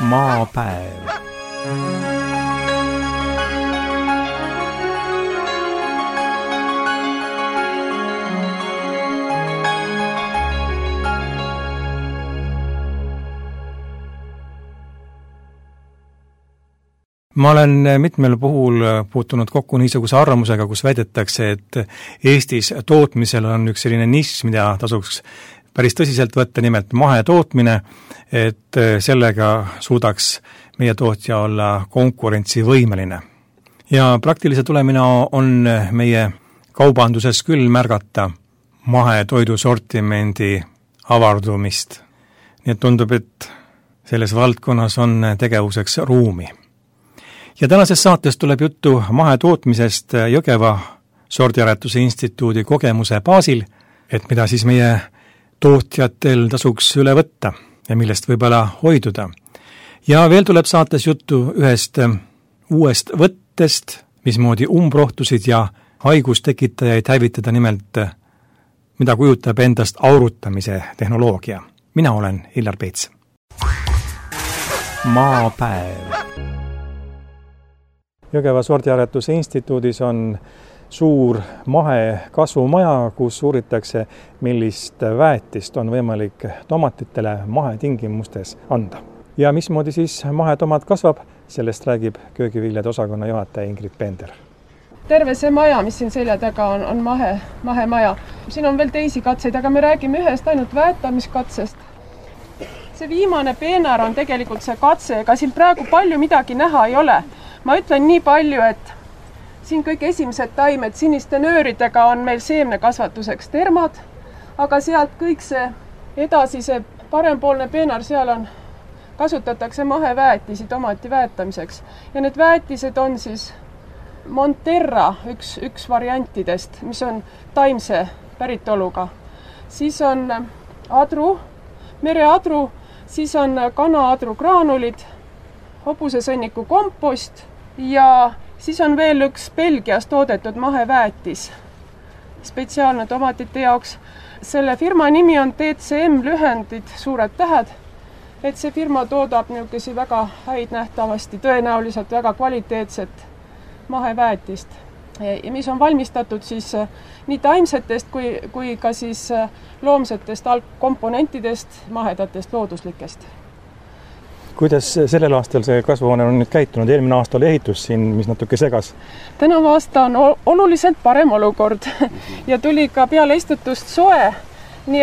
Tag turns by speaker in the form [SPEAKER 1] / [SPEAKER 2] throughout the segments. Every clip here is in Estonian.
[SPEAKER 1] Maapäev. Ma olen mitmel puhul puutunud kokku niisuguse arvamusega, kus väidetakse, et Eestis tootmisel on üks selline nišš, mida tasuks päris tõsiselt võtta, nimelt mahetootmine, et sellega suudaks meie tootja olla konkurentsivõimeline. Ja praktilise tulemina on meie kaubanduses küll märgata mahetoidu sortimendi avardumist. Nii et tundub, et selles valdkonnas on tegevuseks ruumi. Ja tänases saates tuleb juttu mahetootmisest Jõgeva sordiaretuse instituudi kogemuse baasil, et mida siis meie tootjatel tasuks üle võtta ja millest võib-olla hoiduda. Ja veel tuleb saates juttu ühest uuest võttest, mismoodi umbrohtusid ja haigustekitajaid hävitada, nimelt mida kujutab endast aurutamise tehnoloogia. Mina olen Hillar Peets. Maapäev. Jõgeva sordiaretuse instituudis on suur mahekasvumaja, kus uuritakse, millist väetist on võimalik tomatitele mahetingimustes anda. Ja mismoodi siis mahetomat kasvab, sellest räägib köögiviljade osakonna juhataja Ingrid Pender.
[SPEAKER 2] Terve see maja, mis siin selja taga on mahemaja. Siin on veel teisi katseid, aga me räägime ühest ainult väetamiskatsest. See viimane peenar on tegelikult see katse, ega siin praegu palju midagi näha ei ole. Ma ütlen nii palju, et siin kõik esimesed taimed siniste nööridega on meil seemnekasvatuseks termad, aga sealt kõik see edasi, see parempoolne peenar, seal kasutatakse maheväetisi tomati väetamiseks. Ja need väetised on siis Monterra, üks variantidest, mis on taimse päritoluga. Siis on adru, mereadru, siis on kanaadru graanulid, hobusesõnniku kompost ja siis on veel üks Belgias toodetud maheväetis, spetsiaalne tomatite jaoks. Selle firma nimi on TCM, lühendid, suured tähed, et see firma toodab niisuguse väga häid nähtavasti, tõenäoliselt väga kvaliteetset maheväetist, ja mis on valmistatud siis nii taimsetest kui ka siis loomsetest algkomponentidest, mahedatest, looduslikest.
[SPEAKER 1] Kuidas sellel aastal see kasvuhoone on nüüd käitunud? Eelmine aasta oli ehitus siin, mis natuke segas.
[SPEAKER 2] Tänavu aasta on oluliselt parem olukord ja tuli ka peale istutust soe, nii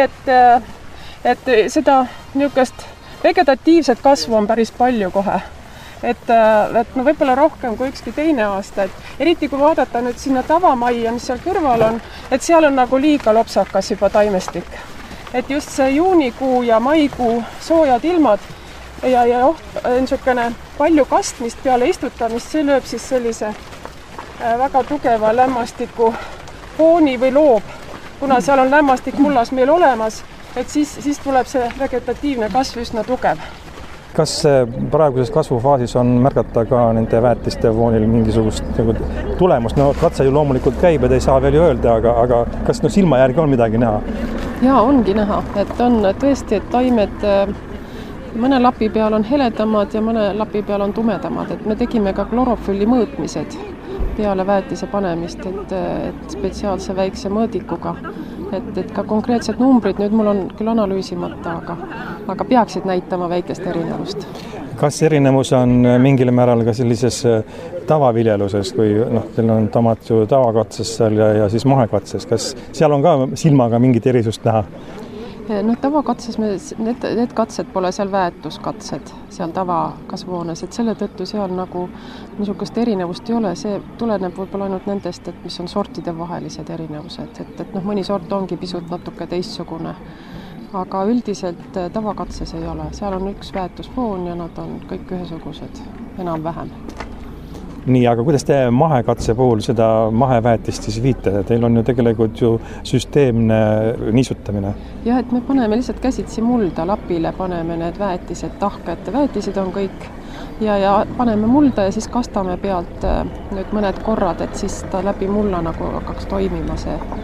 [SPEAKER 2] et seda niisugust vegetatiivset kasvu on päris palju kohe. Et võib-olla rohkem kui ükski teine aasta, et eriti kui vaadata nüüd sinna tavamajja, mis seal kõrval on, et seal on nagu liiga lopsakas juba taimestik. Et just see juunikuu ja maikuu soojad ilmad ja niisugune palju kastmist peale istutamist, see lööb siis sellise väga tugeva lämmastiku fooni või loob, kuna seal on lämmastik mullas meil olemas, et siis tuleb see vegetatiivne kasv üsna tugev.
[SPEAKER 1] Kas praeguses kasvufaasis on märgata ka nende väetiste foonil mingisugust tulemust? No katse ju loomulikult käib, et ei saa veel ju öelda, aga kas silma järgi on midagi näha?
[SPEAKER 2] Jaa, ongi näha, et on tõesti, et taimed mõne lapi peal on heledamad ja mõne lapi peal on tumedamad, et me tegime ka klorofülli mõõtmised peale väetise panemist, et spetsiaalse väikse mõõdikuga, et ka konkreetsed numbrid, nüüd mul on küll analüüsimata, aga peaksid näitama väikest erinevust.
[SPEAKER 1] Kas erinevus on mingil määral ka sellises tavaviljeluses, kui teil on tomat ju tavakatses seal ja siis mahekatses, kas seal on ka silmaga mingit erisust näha?
[SPEAKER 2] Tavakatses need katsed pole seal väetuskatsed, seal tavakasvuhoones, et selle tõttu seal nagu niisugust erinevust ei ole, see tuleneb võib-olla ainult nendest, et mis on sortide vahelised erinevused, et mõni sort ongi pisut natuke teistsugune, aga üldiselt tavakatses ei ole, seal on üks väetusfoon ja nad on kõik ühesugused, enam-vähem.
[SPEAKER 1] Nii, aga kuidas te mahekatse puhul seda maheväetist siis viite? Teil on ju tegelikult ju süsteemne niisutamine.
[SPEAKER 2] Jah, et me paneme lihtsalt käsitsi mulda, lapile paneme need väetised tahka, et väetised on kõik ja paneme mulda ja siis kastame pealt nüüd mõned korrad, et siis ta läbi mulla nagu hakkaks toimima see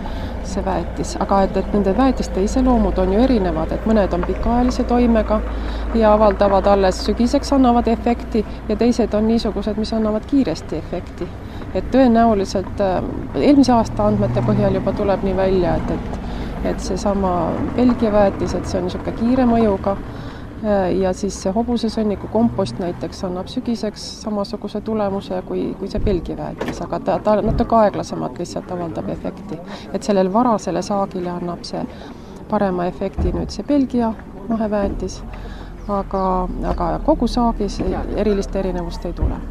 [SPEAKER 2] see väetis, aga et nende väetiste iseloomud on ju erinevad, et mõned on pikaajalise toimega ja avaldavad alles sügiseks, annavad efekti ja teised on niisugused, mis annavad kiiresti efekti. Et tõenäoliselt eelmise aasta andmete põhjal juba tuleb nii välja, et seesama Belgia väetis, et see on niisugune kiire mõjuga ja siis see hobusesõnniku kompost näiteks annab sügiseks samasuguse tulemuse kui see Belgia väetis, aga ta natuke aeglasemalt lihtsalt avaldab efekti. Et sellel varasele saagile annab see parema efekti nüüd see Belgia maheväetis, aga kogu saagis erilist erinevust ei tule.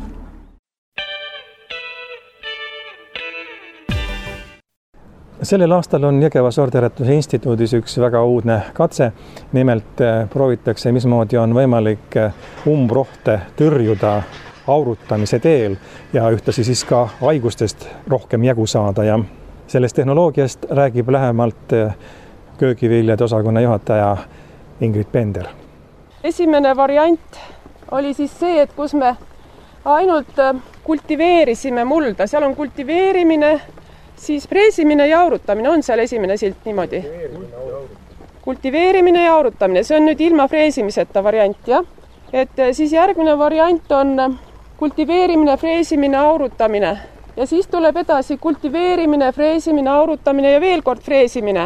[SPEAKER 1] Sellel aastal on Jõgeva Sordiaretuse instituudis üks väga uudne katse. Nimelt proovitakse, mismoodi on võimalik umbrohte tõrjuda aurutamise teel ja ühtlasi siis ka haigustest rohkem jagu saada. Ja sellest tehnoloogiast räägib lähemalt köögiviljade osakonna juhataja Ingrid Pender.
[SPEAKER 2] Esimene variant oli siis see, et kus me ainult kultiveerisime mulda. Seal on kultiveerimine, siis freesimine ja aurutamine on seal esimene silt niimoodi. Kultiveerimine ja aurutamine, see on nüüd ilma freesimiseta variant, jah. Et siis järgmine variant on kultiveerimine, freesimine, aurutamine. Ja siis tuleb edasi kultiveerimine, freesimine, aurutamine ja veel kord freesimine.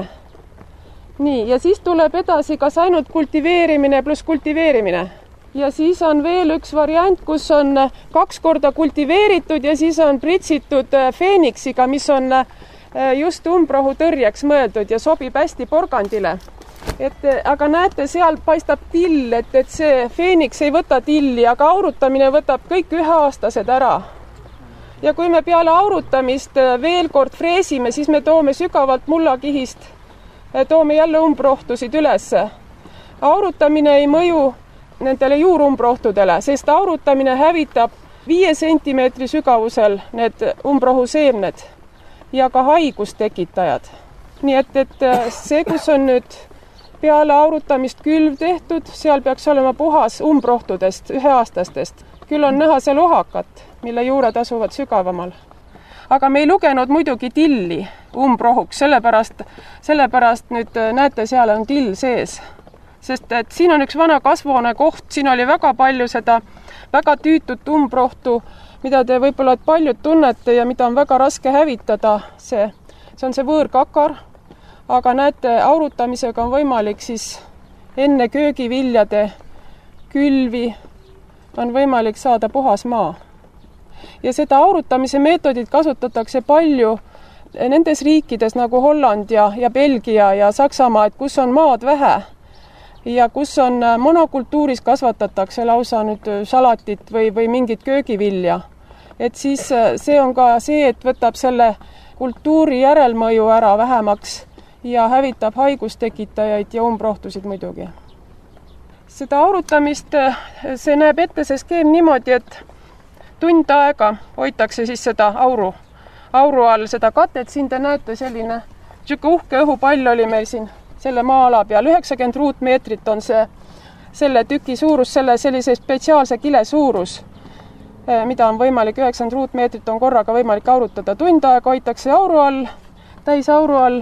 [SPEAKER 2] Nii, ja siis tuleb edasi kas ainult kultiveerimine pluss kultiveerimine. Ja siis on veel üks variant, kus on 2 korda kultiveeritud ja siis on pritsitud feeniksiga, mis on just umbrohu tõrjeks mõeldud ja sobib hästi porgandile. Aga näete, seal paistab till, et see feeniks ei võta tilli, aga aurutamine võtab kõik 1-aastased ära. Ja kui me peale aurutamist veel kord freesime, siis me toome sügavalt mullakihist, toome jälle umbrohtusid ülesse. Aurutamine ei mõju nendele juurumbrohtudele, sest aurutamine hävitab 5 sentimeetri sügavusel need umbrohu seemned ja ka haigustekitajad. Nii et see, kus on nüüd peale aurutamist külv tehtud, seal peaks olema puhas umbrohtudest, 1-aastastest. Küll on näha seal ohakat, mille juured asuvad sügavamal. Aga me ei lugenud muidugi tilli umbrohuks, sellepärast nüüd näete, seal on till sees. Sest et siin on üks vana kasvuhoone koht, siin oli väga palju seda väga tüütut umbrohtu, mida te võib-olla paljud tunnete ja mida on väga raske hävitada. See on see võõrkakar, aga näete, aurutamisega on võimalik siis enne köögiviljade külvi on võimalik saada puhas maa. Ja seda aurutamise meetodit kasutatakse palju nendes riikides nagu Holland ja Belgia ja Saksamaa, et kus on maad vähe. Ja kus on monokultuuris kasvatatakse lausa nüüd salatit või mingit köögivilja. Et siis see on ka see, et võtab selle kultuuri järelmõju ära vähemaks ja hävitab haigustekitajaid ja umbrohtusid muidugi. Seda aurutamist, see näeb ette see skeem niimoodi, et tund aega hoitakse siis seda auru all seda katet. Siin te näete selline uhke õhupall oli meil siin selle maa-ala peal. 90 ruutmeetrit on selle tüki suurus, sellise spetsiaalse kile suurus, mida on võimalik 90 ruutmeetrit on korraga võimalik aurutada. Tund aega hoitakse auru all, täis auru all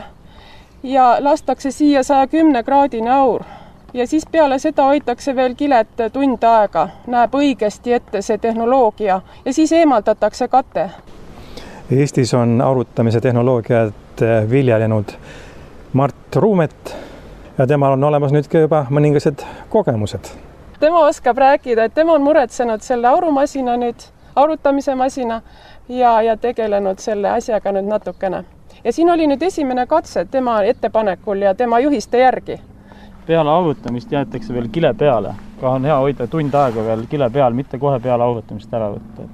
[SPEAKER 2] ja lastakse siia 110-kraadine aur. Ja siis peale seda hoitakse veel kilet tund aega, näeb õigesti ette see tehnoloogia ja siis eemaldatakse kate.
[SPEAKER 1] Eestis on aurutamise tehnoloogiat viljelenud Mart Ruumet ja temal on olemas nüüd ka juba mõningased kogemused.
[SPEAKER 2] Tema oskab rääkida, et tema on muretsenud selle aurumasina nüüd, aurutamise masina ja tegelenud selle asjaga nüüd natukene. Ja siin oli nüüd esimene katse tema ettepanekul ja tema juhiste järgi.
[SPEAKER 3] Peale aurutamist jäetakse veel kile peale. Ka on hea hoida tund aega veel kile peal, mitte kohe peale aurutamist ära võtta.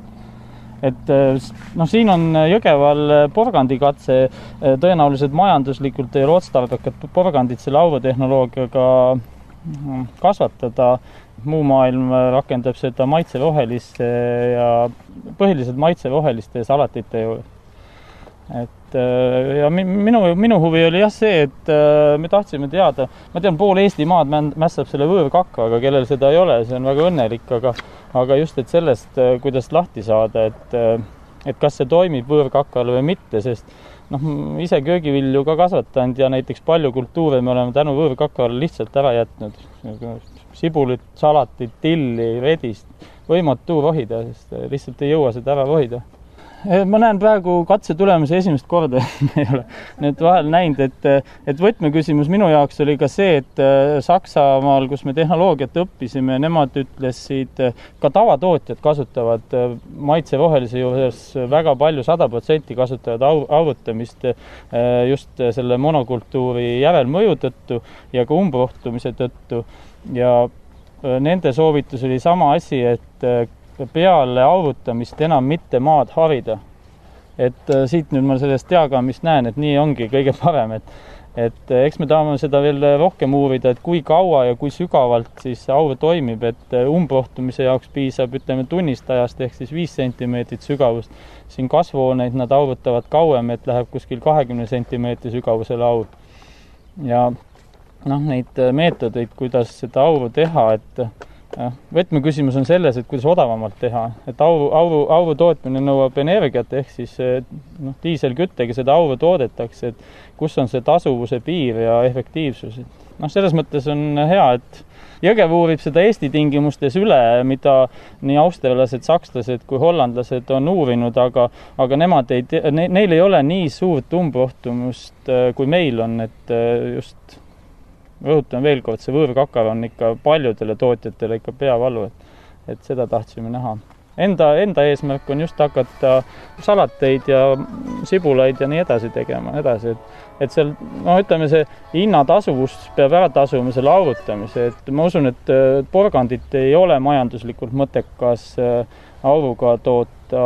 [SPEAKER 3] Siin on Jõgeval porgandikatse, tõenäoliselt majanduslikult ei ole otstarbekad porgandid selle aurutehnoloogiaga kasvatada. Muu maailm rakendab seda maitseroheliste ja põhiliselt maitseroheliste salatite juurde. Ja minu huvi oli jah see, et me tahtsime teada, ma tean, pool Eesti maad mässab selle võõrkakkaga, kellel seda ei ole, see on väga õnnelik, aga just, et sellest, kuidas lahti saada, et kas see toimib võõrkakkale või mitte, sest ise köögivilju ka kasvatanud ja näiteks palju kultuure me oleme tänu võõrkakale lihtsalt ära jätnud. Sibulit, salatit, tilli, redist, võimatu rohida, sest lihtsalt ei jõua seda ära rohida. Ma näen praegu katse tulemusi esimest korda, ei ole need vahel näinud, et võtmeküsimus minu jaoks oli ka see, et Saksamaal, kus me tehnoloogiat õppisime, nemad ütlesid, ka tavatootjad kasutavad maitserohelise juures väga palju, 100% kasutavad aurutamist just selle monokultuuri järelmõju tõttu ja ka umbrohtumise tõttu. Ja nende soovitus oli sama asi, et peale aurutamist enam mitte maad harida. Et siit nüüd ma sellest diagrammist näen, et nii ongi kõige parem, et eks me tahame seda veel rohkem uurida, et kui kaua ja kui sügavalt siis aur toimib, et umbrohtumise jaoks piisab, ütleme, tunnistajast ehk siis 5 centimeetrit sügavust. Siin kasvuhooneid nad aurutavad kauem, et läheb kuskil 20 centimeetri sügavusele aur. Ja neid meetodeid, kuidas seda auru teha, et võtmeküsimus on selles, et kuidas odavamalt teha, et auru tootmine nõuab energiat, ehk siis diiselküttega seda auru toodetakse, et kus on see tasuvuse piir ja efektiivsus. Selles mõttes on hea, et Jõgev uurib seda Eesti tingimustes üle, mida nii austerlased, sakslased kui hollandlased on uurinud, aga nemad neil ei ole nii suurt umbrohtumust kui meil on, et just rõhutan veel kord, see võõrkakar on ikka paljudele tootjatele ikka peavalu, et seda tahtsime näha. Enda eesmärk on just hakata salateid ja sibulaid ja nii edasi tegema, et seal, ütleme, see hinnatasuvus peab ära tasuma selle aurutamise, et ma usun, et porgandit ei ole majanduslikult mõttekas auruga toota,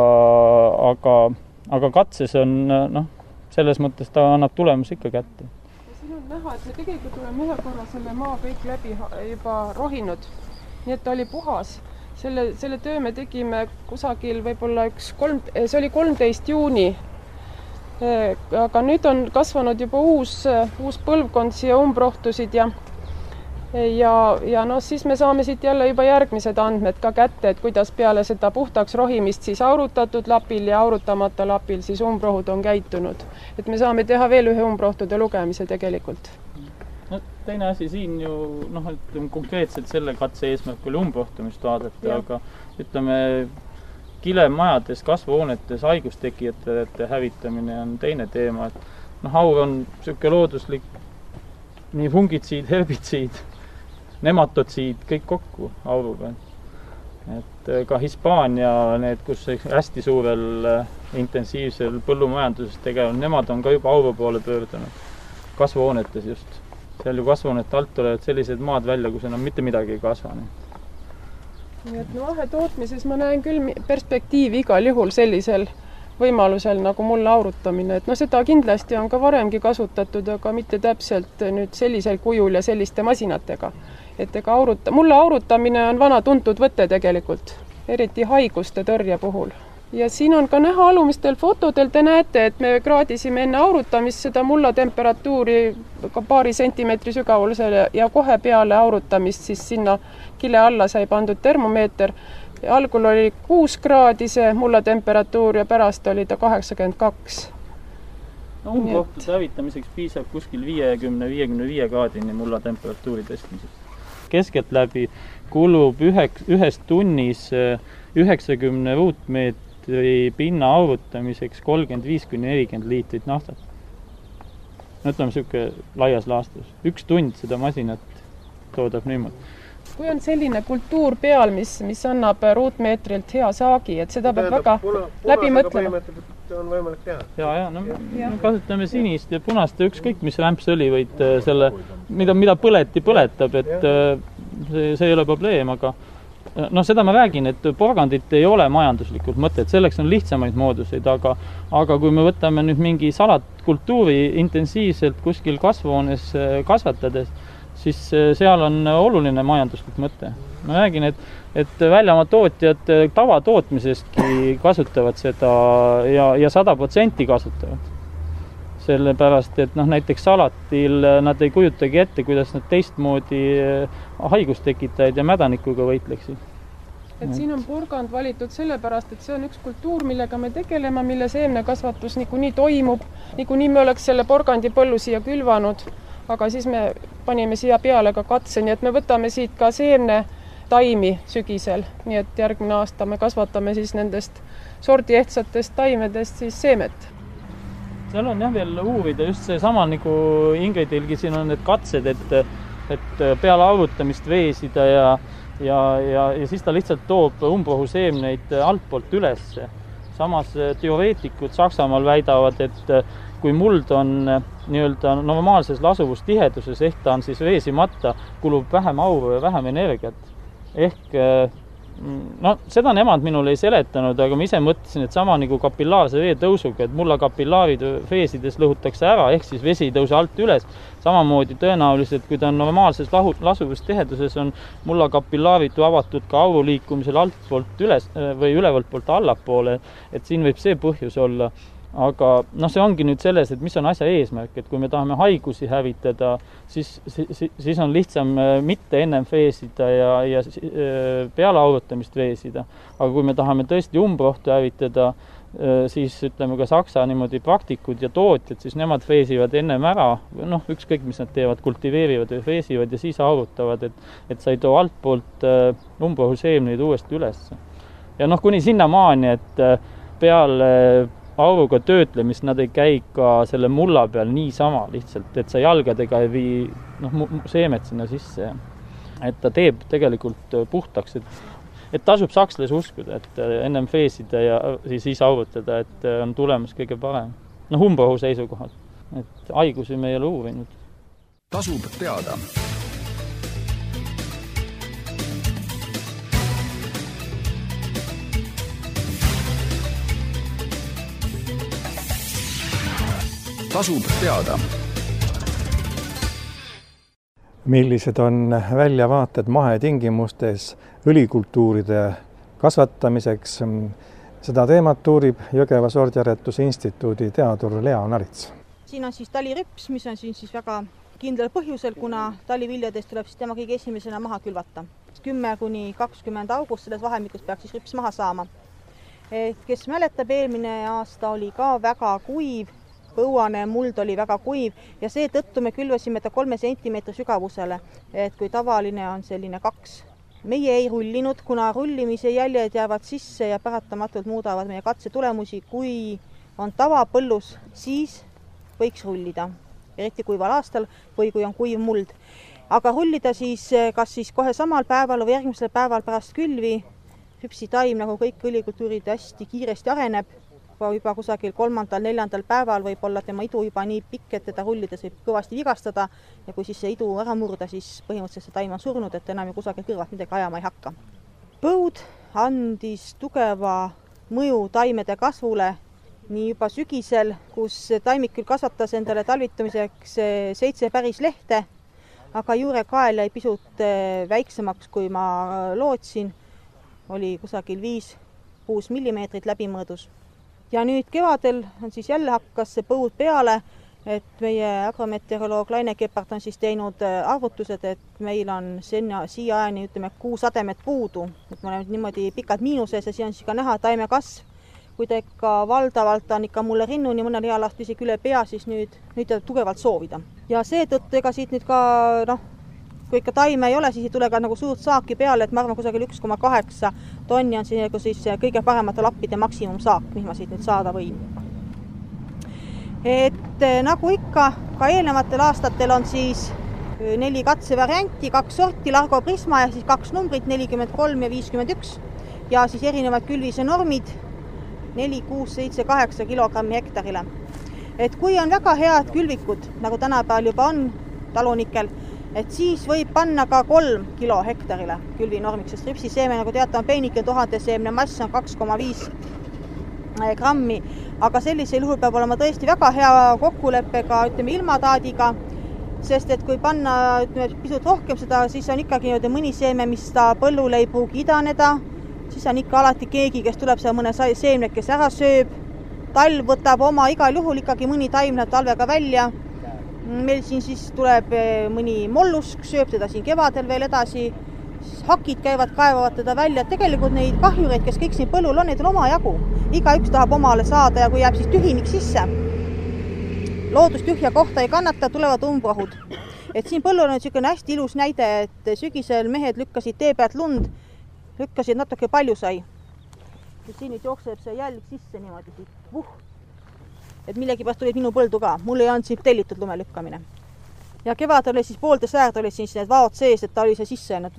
[SPEAKER 3] aga katses on, selles mõttes ta annab tulemus ikka kätte.
[SPEAKER 2] Siin on näha, et me tegelikult oleme ühe korra selle maa kõik läbi juba rohinud, nii et ta oli puhas. Selle töö me tegime kusagil võib-olla see oli 13 juuni, aga nüüd on kasvanud juba uus põlvkond siia umbrohtusid ja siis me saame siit jälle juba järgmised andmed ka kätte, et kuidas peale seda puhtaks rohimist siis aurutatud lapil ja aurutamata lapil siis umbrohud on käitunud. Et me saame teha veel ühe umbrohtude lugemise tegelikult.
[SPEAKER 3] Teine asi siin ju, ütleme konkreetselt selle katse eesmärk oli umbrohtumist vaadata, aga ütleme, kilemajades, kasvuhoonetes haigustekijate hävitamine on teine teema, et aur on selline looduslik nii fungitsiid, herbitsiid, nematotsiid, kõik kokku auruga. Et ka Hispaania, need, kus hästi suurel intensiivsel põllumajanduses tegevad, nemad on ka juba auru poole pöördunud, kasvuhoonetes just. Seal ju kasvuhoonete alt tulevad sellised maad välja, kus enam mitte midagi ei kasva.
[SPEAKER 2] Nii et vahetootmises ma näen küll perspektiivi igal juhul sellisel võimalusel nagu mulla aurutamine, et seda kindlasti on ka varemgi kasutatud, aga mitte täpselt nüüd sellisel kujul ja selliste masinatega. Et mulla aurutamine on vana tuntud võte tegelikult, eriti haiguste tõrje puhul. Ja siin on ka näha alumistel fotodel, te näete, et me kraadisime enne aurutamist seda mulla temperatuuri ka paari sentimeetri sügavusele ja kohe peale aurutamist siis sinna kile alla sai pandud termomeeter. Algul oli 6 kraadi see mulla temperatuur ja pärast oli ta 82.
[SPEAKER 3] Umbrohtude hävitamiseks piisab kuskil 50-55 kraadini mulla temperatuuri tõstmiseks. Keskeltläbi kulub ühes tunnis 90 ruutmeetri pinna aurutamiseks 35-40 liitrit naftat. Ütleme selline laias laastus. 1 tund seda masinat toodab niimoodi.
[SPEAKER 2] Kui on selline kultuur peal, mis annab ruutmeetrilt hea saagi, et seda peab väga läbi mõtlema.
[SPEAKER 4] On võimalik teha.
[SPEAKER 3] Ja, kasutame sinist ja punast ja ükskõik, mis rämpsõli võid selle, mida põletab, et see ei ole probleem, aga seda ma räägin, et porgandit ei ole majanduslikult mõtet, selleks on lihtsamaid mooduseid, aga kui me võtame nüüd mingi salatkultuuri intensiivselt kuskil kasvuhoones kasvatades, siis seal on oluline majanduslik mõte. Ma räägin, et väljamaa tootjad tavatootmisestki kasutavad seda ja 100% kasutavad. Sellepärast, et näiteks salatil nad ei kujutagi ette, kuidas nad teistmoodi haigustekitajaid ja mädanikuga võitleksid.
[SPEAKER 2] et siin on porgand valitud sellepärast, et see on üks kultuur, millega me tegeleme, mille seemnekasvatus niikuinii toimub. Niikuinii me oleks selle porgandipõllu siia külvanud, aga siis me panime siia peale ka katse, nii et me võtame siit ka seemnetaimi sügisel. Nii et järgmine aasta me kasvatame siis nendest sordiehtsatest taimedest siis seemet.
[SPEAKER 3] Seal on jah veel uurida just see sama nagu Ingridilgi siin on need katsed, et peale arvutamist veesida ja siis ta lihtsalt toob umbrohuseemneid altpoolt üles. Samas teoreetikud Saksamaal väidavad, et kui muld on nii-öelda normaalses lasuvustiheduses, ehk ta on siis veesimata, kulub vähem auru ja vähem energiat. Ehk seda nemad minule ei seletanud, aga ma ise mõtlesin, et sama nagu kapillaarse vee tõusuga, et mulla kapillaarid veesides lõhutakse ära, ehk siis vesi ei tõuse alt üles. Samamoodi tõenäoliselt, kui ta on normaalses lasuvustiheduses, on mulla kapillaarid avatud ka auru liikumisel altpoolt üles või ülevalt poolt allapoole, et siin võib see põhjus olla. Aga see ongi nüüd selles, et mis on asja eesmärk, et kui me tahame haigusi hävitada, siis on lihtsam mitte ennem veesida ja peale arvutamist veesida. Aga kui me tahame tõesti umbrohtu hävitada, siis ütleme ka Saksa niimoodi praktikud ja tootjad, siis nemad veesivad ennem ära, ükskõik mis nad teevad, kultiveerivad või veesivad ja siis arvutavad, et sa ei too altpoolt umbrohuseemneid uuesti üles. Ja kuni sinna maani, et peale auruga töötlemist nad ei käi ka selle mulla peal niisama lihtsalt, et sa jalgadega ei vii seemet sinna sisse. Et ta teeb tegelikult puhtaks, et tasub sakslasi uskuda, et ennem veesida ja siis arvutada, et on tulemus kõige parem. Umbrohu seisukohalt, et haigusi me ei ole uurinud.
[SPEAKER 4] Tasub teada. Tasub teada.
[SPEAKER 1] Millised on väljavaated mahetingimustes õlikultuuride kasvatamiseks? Seda teemat uurib Jõgeva Sordiaretuse instituudi teadur Lea Narits.
[SPEAKER 5] Siin on siis talirüps, mis on siin siis väga kindlal põhjusel, kuna taliviljadest tuleb siis tema kõige esimesena maha külvata. 10–20 august selles vahemikus peaks siis rüps maha saama. Kes mäletab, eelmine aasta oli ka väga kuiv, põuane muld oli väga kuiv ja seetõttu me külvasime ta 3 sentimeetri sügavusele, et kui tavaline on selline 2. Meie ei rullinud, kuna rullimise jäljed jäävad sisse ja paratamatult muudavad meie katse tulemusi. Kui on tavapõllus, siis võiks rullida, eriti kuival aastal või kui on kuiv muld. Aga rullida siis kas siis kohe samal päeval või järgmisel päeval pärast külvi. Hüpsitaim, nagu kõik õlikultuurid, hästi kiiresti areneb. Juba kusagil 3.–4. päeval võib olla tema idu juba nii pikk, et teda rullides võib kõvasti vigastada ja kui siis see idu ära murda, siis põhimõtteliselt see taim on surnud, et enam ju kusagil kõrvalt midagi ajama ei hakka. Põud andis tugeva mõju taimede kasvule nii juba sügisel, kus taimik küll kasvatas endale talvitumiseks 7 päris lehte, aga juurekael jäi pisut väiksemaks, kui ma lootsin, oli kusagil 5–6 millimeetrit läbimõõdus. Ja nüüd kevadel on siis jälle hakkas see põud peale, et meie agrometeoroloog Laine Kepart on siis teinud arvutused, et meil on siia ajani 6 sademet puudu. Et me oleme niimoodi pikalt miinuses ja siin on siis ka näha taime kasv. Kui ta ikka valdavalt on ikka mulle rinnuni mõnel heal aastal isegi üle pea, siis nüüd tugevalt soovida. Ja seetõttu ega siit nüüd ka, kui ikka taime ei ole, siis ei tule ka nagu suurt saaki peale, et ma arvan kusagil 1,8 tonni on siis kõige paremate lappide maksimumsaak, mis ma siit nüüd saada võin. Et nagu ikka, ka eelnevatel aastatel on siis 4 katsevarianti, 2 sorti, Largo Prisma ja siis 2 numbrit, 43 ja 51 ja siis erinevad külvise normid 4, 6, 7, 8 kilogrammi hektarile. Et kui on väga head külvikud, nagu tänapäeval juba on talunikel, et siis võib panna ka 3 kilo hektarile külvinormiks, sest rüpsiseeme, nagu teate, on peenike 1000 seemne mass on 2,5 grammi, aga sellisel juhul peab olema tõesti väga hea kokkuleppega, ilmataadiga, sest et kui panna pisut rohkem seda, siis on ikkagi mõni seeme, mis ta põllul ei pruugi idaneda, siis on ikka alati keegi, kes tuleb seal mõne seemne, kes ära sööb, talv võtab oma igal juhul ikkagi mõni taim läheb talvega välja. Meil siin siis tuleb mõni mollusk, sööb teda siin kevadel veel edasi, hakid käivad, kaevavad teda välja, et tegelikult neid kahjureid, kes kõik siin põllul on, neid on omajagu. Igaüks tahab omale saada ja kui jääb siis tühimik sisse, loodus tühja kohta ei kannata, tulevad umbrohud. Et siin põllul on niisugune hästi ilus näide, et sügisel mehed lükkasid tee pealt lund, lükkasid natuke palju sai. Et siin nüüd jookseb see jälg sisse niimoodi siit. Et millegipärast tulid minu põldu ka. Mul ei olnud siin tellitud lume lükkamine. Ja kevad oli siis pooltes äärd oli siis need vaod sees, et ta oli see sisse, et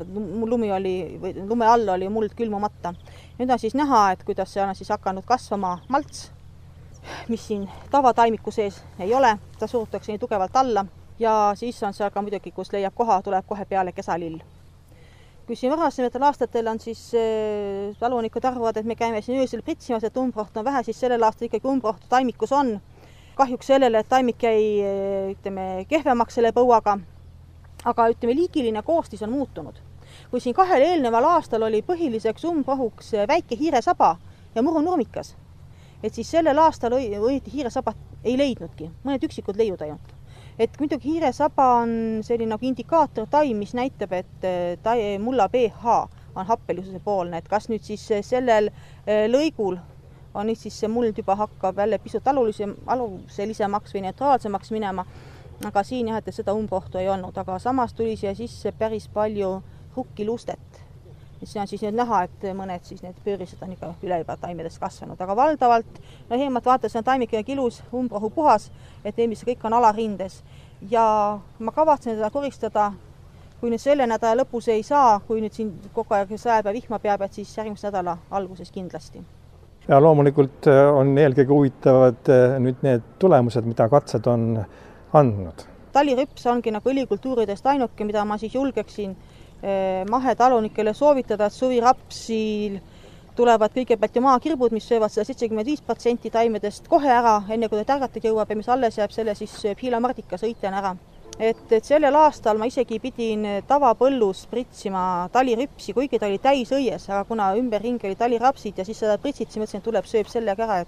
[SPEAKER 5] lume all oli muld külmumata. Nüüd on siis näha, et kuidas see on siis hakanud kasvama malts, mis siin tavataimiku sees ei ole, ta surutakse nii tugevalt alla ja siis on seal ka muidugi, kus leiab koha, tuleb kohe peale kesalill. Kui siin varasematel aastatel on siis talunikud arvavad, et me käime siin öösel pritsimas, et umbrohtu on vähe, siis sellel aastal ikkagi umbrohtu taimikus on. Kahjuks sellele, et taimik jäi kehvemaks selle põuaga, aga liigiline koostis on muutunud. Kui siin 2 eelneval aastal oli põhiliseks umbrohuks väike hiiresaba ja murunurmikas, et siis sellel aastal õieti hiiresaba ei leidnudki, mõned üksikud leiud ainult. Et muidugi hiiresaba on selline nagu indikaator taim, mis näitab, et mulla pH on happelisuse poolne, et kas nüüd siis sellel lõigul on nüüd siis see muld juba hakkab jälle pisut aluselisemaks või neutraalsemaks minema, aga siin jah, et seda umbrohtu ei olnud, aga samas tuli siia sisse päris palju rukkilustet. See on siis nüüd näha, et mõned siis need pöörised on ikka üle juba taimedest kasvanud, aga valdavalt, hiemat vaata, see on taimik ilus, umbrohu puhas, et eelmis kõik on alarindes ja ma kavatsen seda koristada, kui nüüd selle nädala lõpus ei saa, kui nüüd siin kogu aeg sajab ja vihma peab, et siis järgmise nädala alguses kindlasti.
[SPEAKER 1] Ja loomulikult on eelkõige huvitavad nüüd need tulemused, mida katsed on andnud.
[SPEAKER 5] Talirüps ongi nagu õlikultuuridest ainuke, mida ma siis julgeksin mahetalunikele soovitada, et suvirapsil tulevad kõigepealt ju maakirbud, mis söövad seda 75% taimedest kohe ära, enne kui ta tärgatega jõuab ja mis alles jääb, selle siis sööb hiilamardikas õitjana ära. Et sellel aastal ma isegi pidin tavapõllus pritsima talirüpsi, kuigi ta oli täis õies, aga kuna ümberringi oli talirapsid ja siis seda pritsitsi mõtlesin, et tuleb sööb sellega ära,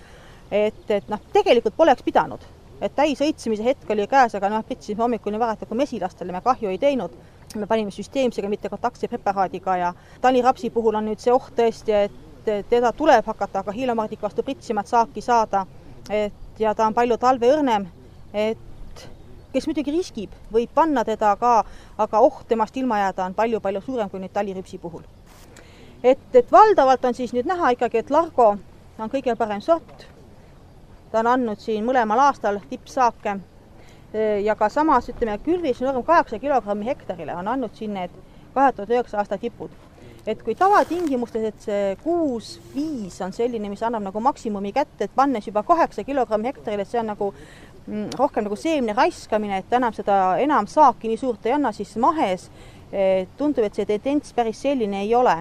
[SPEAKER 5] et tegelikult poleks pidanud. Et täis õitsemise hetk oli käes, aga pritsisime hommikul nii varata, kui mesilastele me kahju ei teinud. Me panime süsteemsega, mitte kontaktse preparaadiga ja talirapsi puhul on nüüd see oht tõesti, et teda tuleb hakata aga hiilamardiku vastu pritsimat saaki saada. Ja ta on palju talveõrnem, et kes muidugi riskib, võib panna teda ka, aga oht temast ilma jääda on palju-palju suurem kui nüüd talirüpsi puhul. Et valdavalt on siis nüüd näha ikkagi, et Largo on kõige parem sort. Ta on andnud siin mõlemal aastal tippsaake ja ka samas, külvisnorm 8 kilogrammi hektarile on andnud siin need 2009 aasta tipud. Et kui tavatingimustes, et see 6-5 on selline, mis annab nagu maksimumi kätte, et pannes juba 8 kilogrammi hektarile, see on nagu rohkem nagu seemne raiskamine, et enam saaki nii suurt ei anna, siis mahes tundub, et see tendents päris selline ei ole.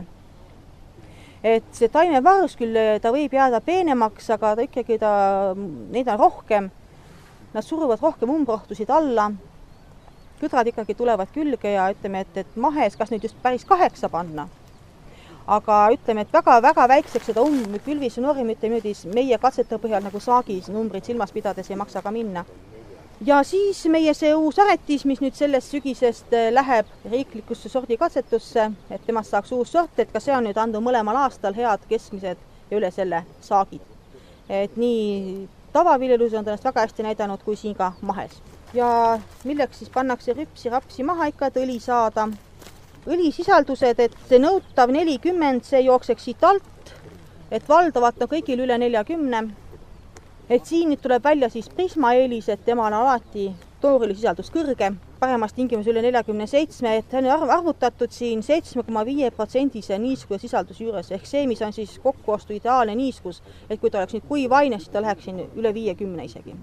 [SPEAKER 5] Et see taimevarus küll, ta võib jääda peenemaks, aga ta ikkagi neid on rohkem, nad suruvad rohkem umbrohtusid alla, küdrad ikkagi tulevad külge ja et mahes, kas nüüd just päris 8 panna, aga et väga väikseks seda külvise normi, meie katsete põhjal nagu saagis numbrid silmas pidades ei maksa ka minna. Ja siis meie see uus aretis, mis nüüd sellest sügisest läheb riiklikusse sordikatsetusse, et temast saaks uus sort, et ka see on nüüd andnud mõlemal aastal head keskmised ja üle selle saagid. Et nii tavaviljelus on tänast väga hästi näidanud, kui siin ka mahes. Ja milleks siis pannakse rapsi maha ikka, et õli saada. Õlisisaldused, et see nõutav 40, see jookseks siit alt, et valdavalt on kõigil üle 40. Et siin nüüd tuleb välja siis Prisma eelis, et temal on alati toorõlisisaldus kõrge, paremas tingimus üle 47, et see on arvutatud siin 7,5% niiskuse sisaldus juures, ehk see, mis on siis kokkuostu ideaalne niiskus, et kui ta oleks nüüd kuiv aine, siis ta läheks siin üle 50 isegi.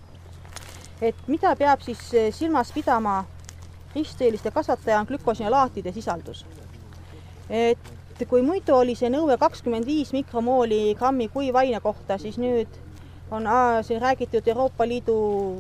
[SPEAKER 5] Et mida peab siis silmas pidama risteeliste kasvataja on glükosinolaatide sisaldus. Et kui muidu oli see nõue 25 mikromooli grammi kuivaine kohta, siis nüüd on siin räägitud Euroopa Liidu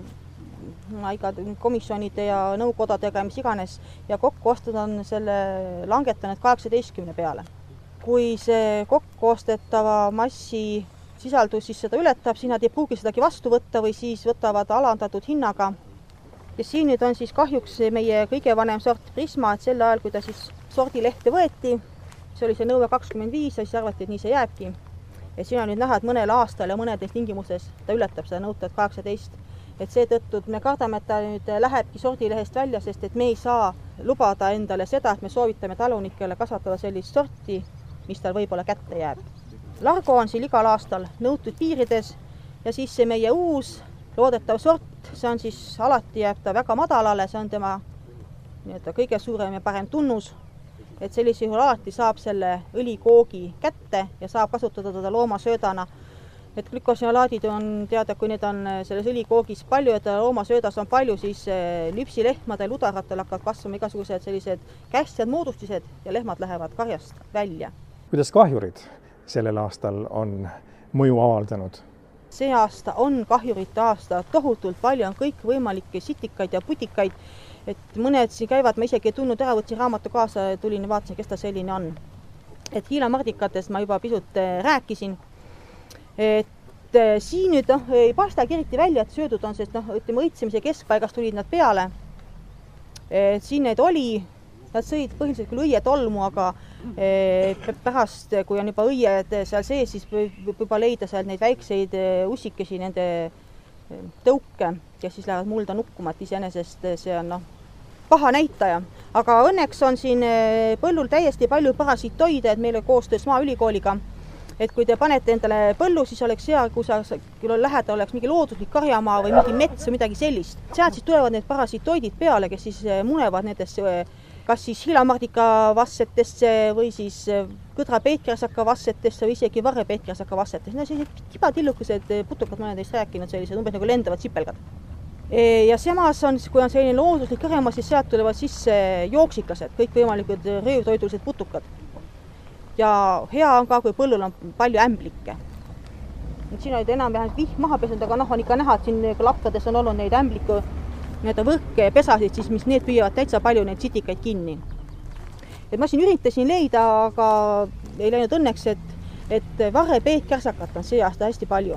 [SPEAKER 5] komisjonide ja nõukodadega, mis iganes, ja kokkuostud on selle langetanud 18 peale. Kui see kokkuostetava massi sisaldus siis seda ületab, siis nad ei pruugi sedagi vastu võtta või siis võtavad alandatud hinnaga. Ja siin nüüd on siis kahjuks meie kõige vanem sort Prisma, et sel ajal, kui ta siis sordilehte võeti, see oli see nõue 25 ja siis arvati, et nii see jääbki. Ja siin on nüüd näha, et mõnel aastal ja mõnedes tingimuses ta ületab seda nõutat 18. Et seetõttu me kardame, et ta nüüd lähebki sordilehest välja, sest et me ei saa lubada endale seda, et me soovitame talunikele kasvatada sellist sorti, mis tal võib-olla kätte jääb. Largo on siin igal aastal nõutud piirides ja siis see meie uus loodetav sort, see on siis alati jääb ta väga madalale, see on tema kõige suurem ja parem tunnus, et sellisel juhul alati saab selle õlikoogi kätte ja saab kasutada teda loomasöödana. Et glükosinaalaadid on teada, kui need on selles õlikoogis palju ja loomasöödas on palju, siis lüpsilehmadel, udaratel hakkavad kasvama igasugused sellised kästsed moodustised ja lehmad lähevad karjast välja.
[SPEAKER 1] Kuidas kahjurid sellel aastal on mõju avaldanud?
[SPEAKER 5] See aasta on kahjurite aasta, tohutult palju on kõik võimalikke sitikaid ja putikaid, et mõned siin käivad, ma isegi ei tulnud ära, võtsin raamatu kaasa ja tulin ja vaatasin, kes ta selline on. Et hiilamardikatest ma juba pisut rääkisin. Et siin nüüd ei paistagi eriti välja, et söödud on, sest ütleme, õitsemise keskpaigast tulid nad peale. Siin need oli, nad sõid põhiliselt küll õietolmu, aga pärast, kui on juba õied seal sees, siis võib juba leida seal neid väikseid ussikesi, nende tõuke, kes siis lähevad mulda nukkuma, et iseenesest see on paha näitaja. Aga õnneks on siin põllul täiesti palju parasitoide, et meil on koostöös Maaülikooliga. Et kui te panete endale põllu, siis oleks hea, kui küll lähedal oleks mingi looduslik karjamaa või mingi mets või midagi sellist. Sealt siis tulevad need parasitoidid peale, kes siis munevad nendesse, kas siis hiilamardika vassetesse või siis kõdra-peetriasaka vassetesse või isegi varre-peetriasaka vassetesse. Need on sellised tibatillukesed putukad, ma olen teist rääkinud, sellised umbes nagu lendavad sipelgad. Ja samas on, kui on selline looduslik karjamaa, siis sealt tulevad sisse jooksiklased, kõik võimalikud röövtoidulised putukad. Ja hea on ka, kui põllul on palju ämblikke. Siin olid enam-vähem vihm maha pesnud, aga on ikka näha, et siin lapkades on olnud neid ämbliku võrke pesasid, siis mis need püüavad täitsa palju neid sitikaid kinni. Et ma siin üritasin leida, aga ei läinud õnneks, et varre-peetkersakat on see aasta hästi palju.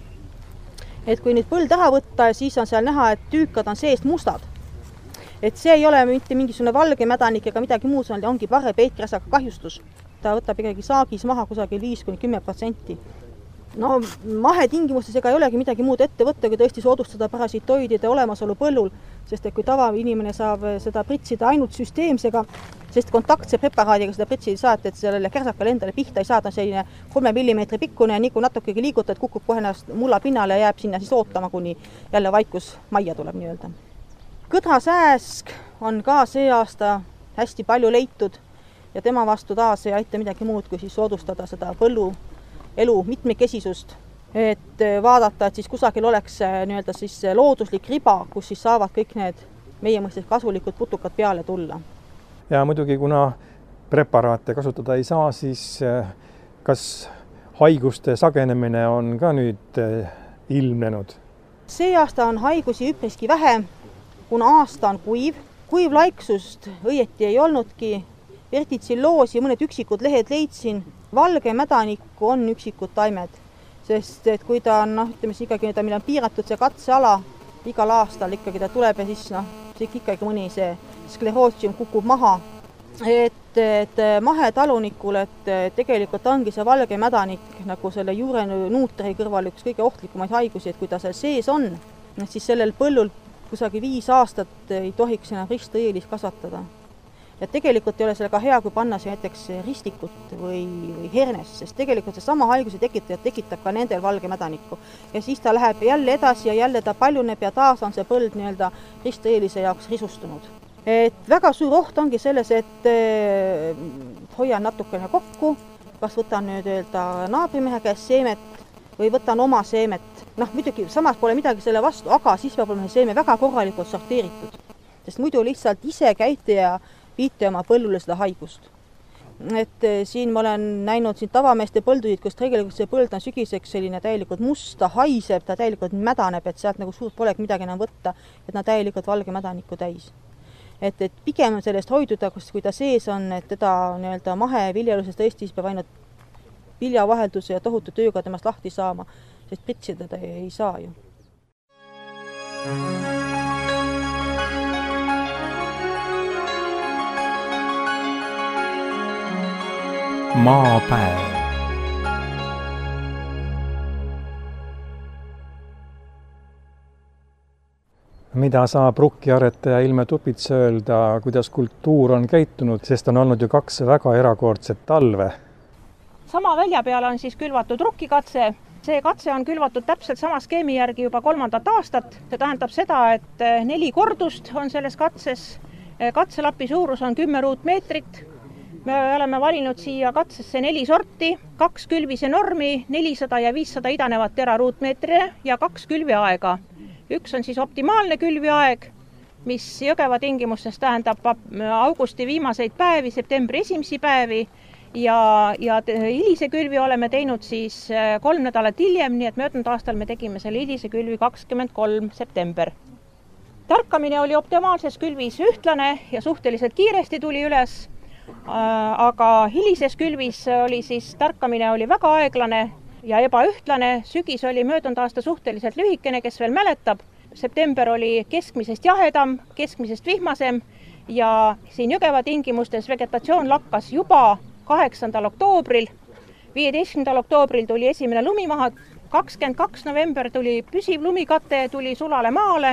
[SPEAKER 5] Et kui nüüd põld ära võtta, siis on seal näha, et tüükad on seest mustad. Et see ei ole mitte mingisugune valge mädanik ega midagi muud, ongi varre-peetkersaka kahjustus. Ta võtab ikkagi saagis maha kusagil 5–10%. No mahetingimustes ega ei olegi midagi muud ette võtta, kui tõesti soodustada parasitoidide olemasolu põllul, sest et kui tavainimene saab seda pritsida ainult süsteemsega, sest kontaktse preparaadiga seda pritsida saad, et sellele kärsakale endale pihta ei saada, selline 3 mm pikkune ja nii kui natukegi liigutad, kukub kohe ennast mulla pinnale ja jääb sinna siis ootama, kuni jälle vaikus majja tuleb nii-öelda. Kõdrasääsk on ka see aasta hästi palju leitud ja tema vastu taas ei aita midagi muud, kui siis soodustada seda põllu elu mitmekesisust, et vaadata, et siis kusagil oleks nii-öelda siis looduslik riba, kus siis saavad kõik need meie mõistes kasulikud putukad peale tulla.
[SPEAKER 1] Ja muidugi, kuna preparaate kasutada ei saa, siis kas haiguste sagenemine on ka nüüd ilmnenud?
[SPEAKER 5] See aasta on haigusi üpriski vähe, kuna aasta on kuiv. Kuivlaiksust õieti ei olnudki, vertitsilloosi mõned üksikud lehed leidsin, valge mädanikku on üksikud taimed, sest et kui ta on, ütleme siis ikkagi, meil on piiratud see katseala, igal aastal ikkagi ta tuleb ja siis ikkagi mõni see skleroosium kukub maha. Et mahetalunikul, et tegelikult ongi see valge mädanik nagu selle juurenuutri kõrval üks kõige ohtlikumaid haigusi, et kui ta seal sees on, siis sellel põllul kusagil 5 aastat ei tohiks enam ristõielis kasvatada. Ja tegelikult ei ole sellega hea, kui panna see näiteks ristikut või hernest, sest tegelikult see sama haiguse tekitab ka nendel valge mädanikku. Ja siis ta läheb jälle edasi ja jälle ta paljuneb ja taas on see põld nii-öelda ristõielise jaoks risustunud. Et väga suur oht ongi selles, et hoian natukene kokku, kas võtan nüüd naabrimehe käest seemet või võtan oma seemet. Muidugi samas pole midagi selle vastu, aga siis peab olema seeme väga korralikult sorteeritud, sest muidu lihtsalt ise käite ja viite oma põllule seda haigust. Et siin ma olen näinud siin tavameeste põldusid, kus tegelikult see põld on sügiseks selline täielikult must, ta haiseb, ta täielikult mädaneb, et sealt nagu suurt polegi midagi enam võtta, et nad täielikult valge mädanikku täis. Et pigem sellest hoiduda, kui ta sees on, et teda nii-öelda maheviljelusest tõesti peab ainult viljavahelduse ja tohutu tööga temast lahti saama, sest pritsida ta ei saa ju.
[SPEAKER 1] maapäev. Mida saab rukkiaretaja Ilme Tupits öelda, kuidas kultuur on käitunud, sest on olnud ju 2 väga erakordset talve?
[SPEAKER 6] Sama välja peale on siis külvatud rukkikatse. See katse on külvatud täpselt sama skeemi järgi juba 3. aastat. See tähendab seda, et 4 kordust on selles katses. Katselapi suurus on 10 ruutmeetrit. Me oleme valinud siia katsesse 4 sorti, 2 külvise normi, 400 ja 500 idanevat tera ruutmeetrile ja 2 külviaega. Üks on siis optimaalne külviaeg, mis Jõgeva tingimustes tähendab augusti viimaseid päevi, septembri esimesi päevi ja hilise külvi oleme teinud siis 3 nädalat hiljem, nii et möödunud aastal me tegime selle hilise külvi 23. september. Tarkamine oli optimaalses külvis ühtlane ja suhteliselt kiiresti tuli üles, aga hilises külvis oli siis tarkamine oli väga aeglane ja ebaühtlane. Sügis oli möödunud aasta suhteliselt lühikene, kes veel mäletab. September oli keskmisest jahedam, keskmisest vihmasem ja siin Jõgeva tingimustes vegetatsioon lakkas juba 8. oktoobril. 15. oktoobril tuli esimene lumi maha, 22. november tuli püsiv lumikate, tuli sulale maale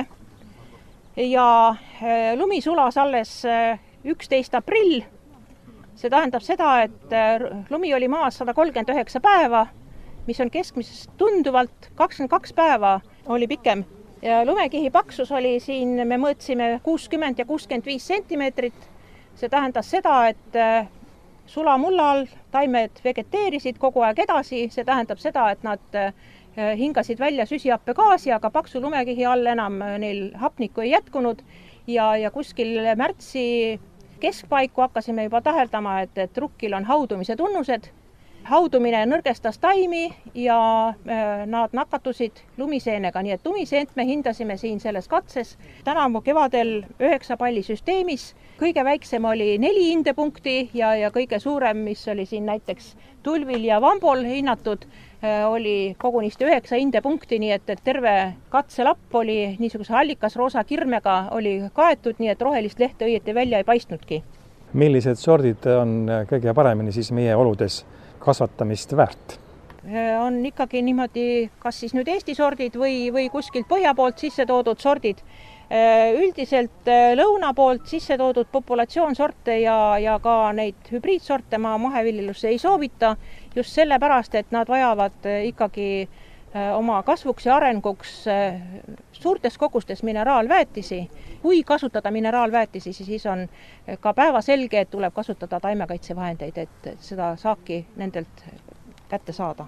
[SPEAKER 6] ja lumi sulas alles 11. aprill. See tähendab seda, et lumi oli maas 139 päeva, mis on keskmisest tunduvalt, 22 päeva oli pikem. Ja lumekihi paksus oli siin, me mõõtsime 60 ja 65 sentimeetrit. See tähendas seda, et sulamulla all taimed vegeteerisid kogu aeg edasi. See tähendab seda, et nad hingasid välja süsihappegaasi, aga paksu lumekihi all enam neil hapnikku ei jätkunud. Ja kuskil märtsi keskpaiku hakkasime juba täheldama, et rukkil on haudumise tunnused. Haudumine nõrgestas taimi ja nad nakatusid lumiseenega, nii et lumiseent me hindasime siin selles katses. Tänavu kevadel 9 palli süsteemis. Kõige väiksem oli 4 hindepunkti ja kõige suurem, mis oli siin näiteks Tulvil ja Vambol hinnatud, oli kogunisti 9 hindepunkti, nii et terve katselapp oli niisuguse allikas roosa kirmega oli kaetud, nii et rohelist lehte õieti välja ei paistnudki.
[SPEAKER 1] Millised sordid on kõige paremini siis meie oludes kasvatamist väärt?
[SPEAKER 6] On ikkagi niimoodi, kas siis nüüd Eesti sordid või kuskilt põhja poolt sisse toodud sordid. Üldiselt lõuna poolt sisse toodud populatsioonsorte ja ka neid hübriidsorte ma maheviljelusse ei soovita, just sellepärast, et nad vajavad ikkagi oma kasvuks ja arenguks suurtes kogustes mineraalväetisi. Kui kasutada mineraalväetisi, siis on ka päevaselge, et tuleb kasutada taimekaitsevahendeid, et seda saaki nendelt kätte saada.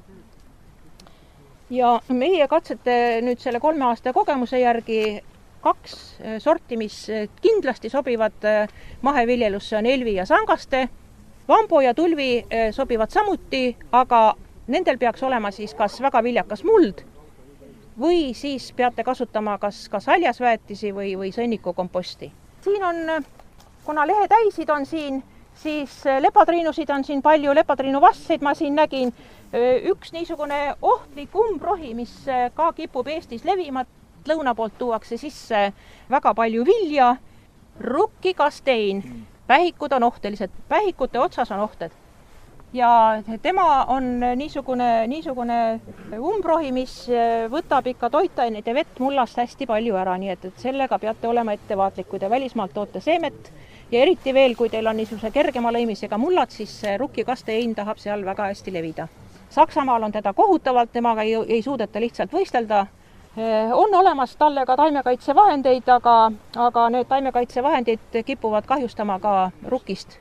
[SPEAKER 6] Ja meie katsete nüüd selle 3 aasta kogemuse järgi 2 sorti, mis kindlasti sobivad maheviljelusse, on Elvi ja Sangaste. Vambo ja Tulvi sobivad samuti, aga nendel peaks olema siis kas väga viljakas muld või siis peate kasutama kas haljasväetisi või sõnnikukomposti. Siin on, kuna lehetäisid on siin, siis lepatriinusid on siin palju, lepatriinuvasseid ma siin nägin. Üks niisugune ohtlik umbrohi, mis ka kipub Eestis levima, lõuna poolt tuuakse sisse väga palju vilja, rukkikastein. Pähikud on ohtelised, pähikute otsas on ohted. Ja tema on niisugune umbrohi, mis võtab ikka toitaineid ja vett mullast hästi palju ära, nii et sellega peate olema ettevaatlik, kui te välismaalt toote seemet. Ja eriti veel, kui teil on niisuguse kergema lõimisega mullad, siis rukkikastein tahab seal väga hästi levida. Saksamaal on teda kohutavalt, temaga ei suudeta lihtsalt võistelda. On olemas talle ka taimekaitsevahendeid, aga need taimekaitsevahendid kipuvad kahjustama ka rukkist.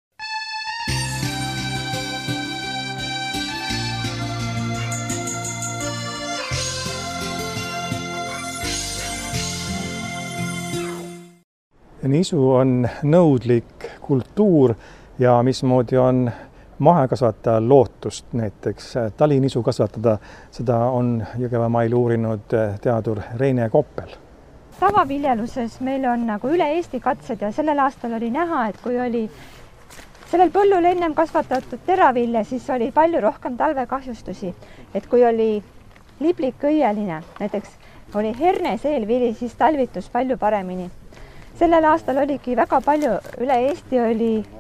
[SPEAKER 1] Nisu on nõudlik kultuur ja mismoodi on mahekasvatajal lootust näiteks talinisu kasvatada, seda on Jõgevamail uurinud teadur Reine Koppel.
[SPEAKER 7] Tavaviljeluses meil on nagu üle Eesti katsed ja sellel aastal oli näha, et kui oli sellel põllul ennem kasvatatud teravilja, siis oli palju rohkem talvekahjustusi. Et kui oli liblik õieline, näiteks oli herneseelvili, siis talvitus palju paremini. Sellel aastal oligi väga palju, üle Eesti oli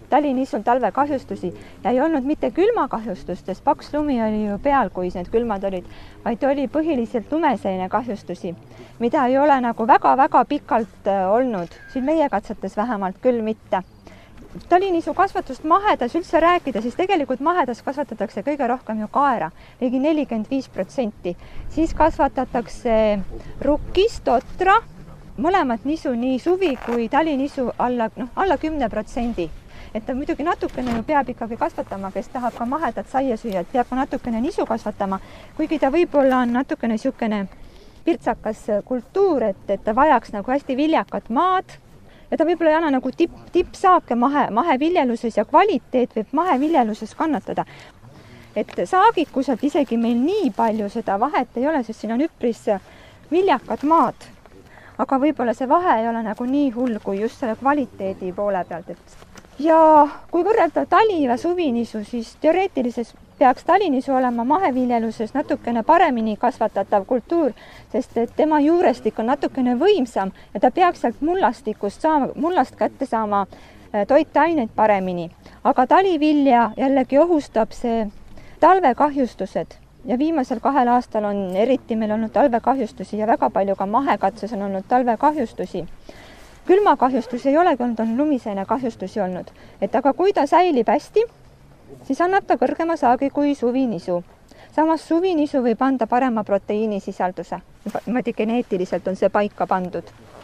[SPEAKER 7] talinisul talvekahjustusi ja ei olnud mitte külmakahjustust, sest paks lumi oli ju peal, kui need külmad olid, vaid oli põhiliselt lumeseene kahjustusi, mida ei ole nagu väga-väga pikalt olnud, siin meie katsetes vähemalt küll mitte. Talinisu kasvatust mahedas üldse rääkida, siis tegelikult mahedas kasvatatakse kõige rohkem ju kaera, ligi 45%. Siis kasvatatakse rukkist, otra, mõlemad nisu, nii suvi kui talinisu alla 10%. Et ta muidugi natukene ju peab ikkagi kasvatama, kes tahab ka mahedat saia süüa, et peab ka natukene nisu kasvatama, kuigi ta võib-olla on natukene niisugune pirtsakas kultuur, et ta vajaks nagu hästi viljakat maad ja ta võib-olla ei anna nagu tippsaake maheviljeluses ja kvaliteet võib maheviljeluses kannatada. Et saagikuselt isegi meil nii palju seda vahet ei ole, sest siin on üpris viljakad maad. Aga võib-olla see vahe ei ole nagu nii hull kui just selle kvaliteedi poole pealt. Ja kui võrrelda tali- ja suvinisu, siis teoreetilises peaks talinisu olema maheviljeluses natukene paremini kasvatatav kultuur, sest et tema juurestik on natukene võimsam ja ta peaks sealt mullast kätte saama toitaineid paremini. Aga talivilja jällegi ohustab see talvekahjustused ja viimasel 2 aastal on eriti meil olnud talvekahjustusi ja väga palju ka mahekatses on olnud talvekahjustusi. Külmakahjustusi ei olegi olnud, on lumiseene kahjustusi olnud, et aga kui ta säilib hästi, siis annab ta kõrgema saagi kui suvinisu. Samas suvinisu võib anda parema proteiinisisalduse. Niimoodi geneetiliselt on see paika pandud.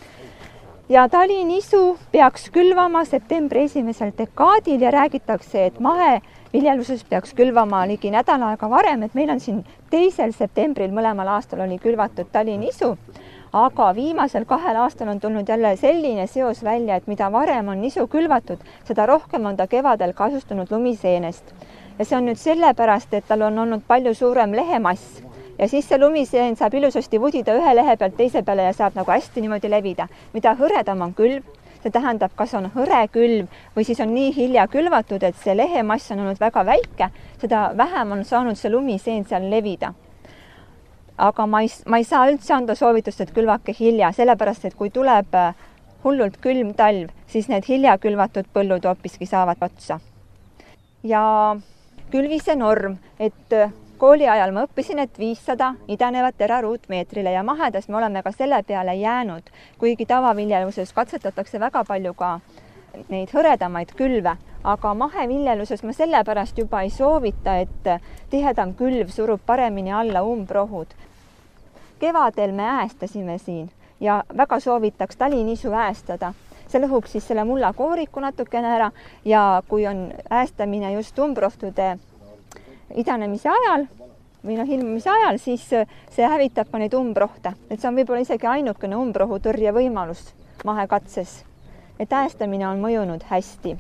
[SPEAKER 7] Ja talinisu peaks külvama septembri 1. dekaadil ja räägitakse, et maheviljeluses peaks külvama ligi nädal aega varem, et meil on siin 2. septembril mõlemal aastal oli külvatud talinisu, aga viimasel 2 aastal on tulnud jälle selline seos välja, et mida varem on nisu külvatud, seda rohkem on ta kevadel kahjustunud lumiseenest. Ja see on nüüd sellepärast, et tal on olnud palju suurem lehemass ja siis see lumiseen saab ilusasti vudida ühe lehe pealt teise peale ja saab nagu hästi niimoodi levida. Mida hõredam on külv, see tähendab, kas on hõre külv või siis on nii hilja külvatud, et see lehemass on olnud väga väike, seda vähem on saanud see lumiseen seal levida. Aga ma ei saa üldse anda soovitust, et külvake hilja, sellepärast, et kui tuleb hullult külm talv, siis need hilja külvatud põllud hoopiski saavad otsa. Ja külvise norm, et kooli ajal ma õppisin, et 500 idanevat tera ruutmeetrile ja mahedas me oleme ka selle peale jäänud, kuigi tavaviljeluses katsetatakse väga palju ka neid hõredamaid külve, aga maheviljeluses ma sellepärast juba ei soovita, et tihedam külv surub paremini alla umbrohud. Kevadel me äästasime siin ja väga soovitaks talinisu äästada. See lõhuks siis selle mullakooriku natukene ära ja kui on äästamine just umbrohtude idanemise ajal või ilmumise ajal, siis see hävitab ka neid umbrohte. Et see on võib-olla isegi ainukene umbrohu tõrje võimalus mahekatses. Et äästamine on mõjunud hästi.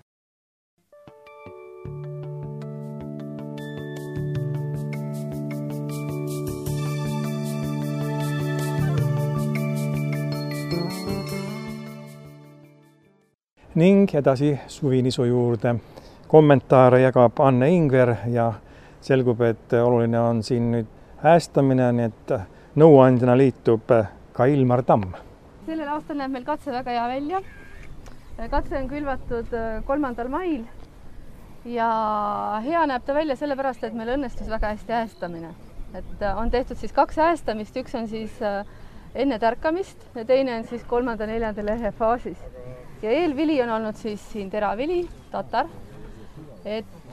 [SPEAKER 1] Ning edasi suvinisu juurde. Kommentaare jagab Anne Ingver ja selgub, et oluline on siin nüüd äästamine, nii et nõuandjana liitub ka Ilmar Tamm.
[SPEAKER 8] Sellel aastal näeb meil katse väga hea välja. Katse on külvatud 3. mail ja hea näeb ta välja sellepärast, et meil õnnestus väga hästi äästamine. Et on tehtud siis 2 äästamist, üks on siis enne tärkamist ja teine on siis 3. ja 4. lehe faasis. Ja eelvili on olnud siis siin teravili, tatar, et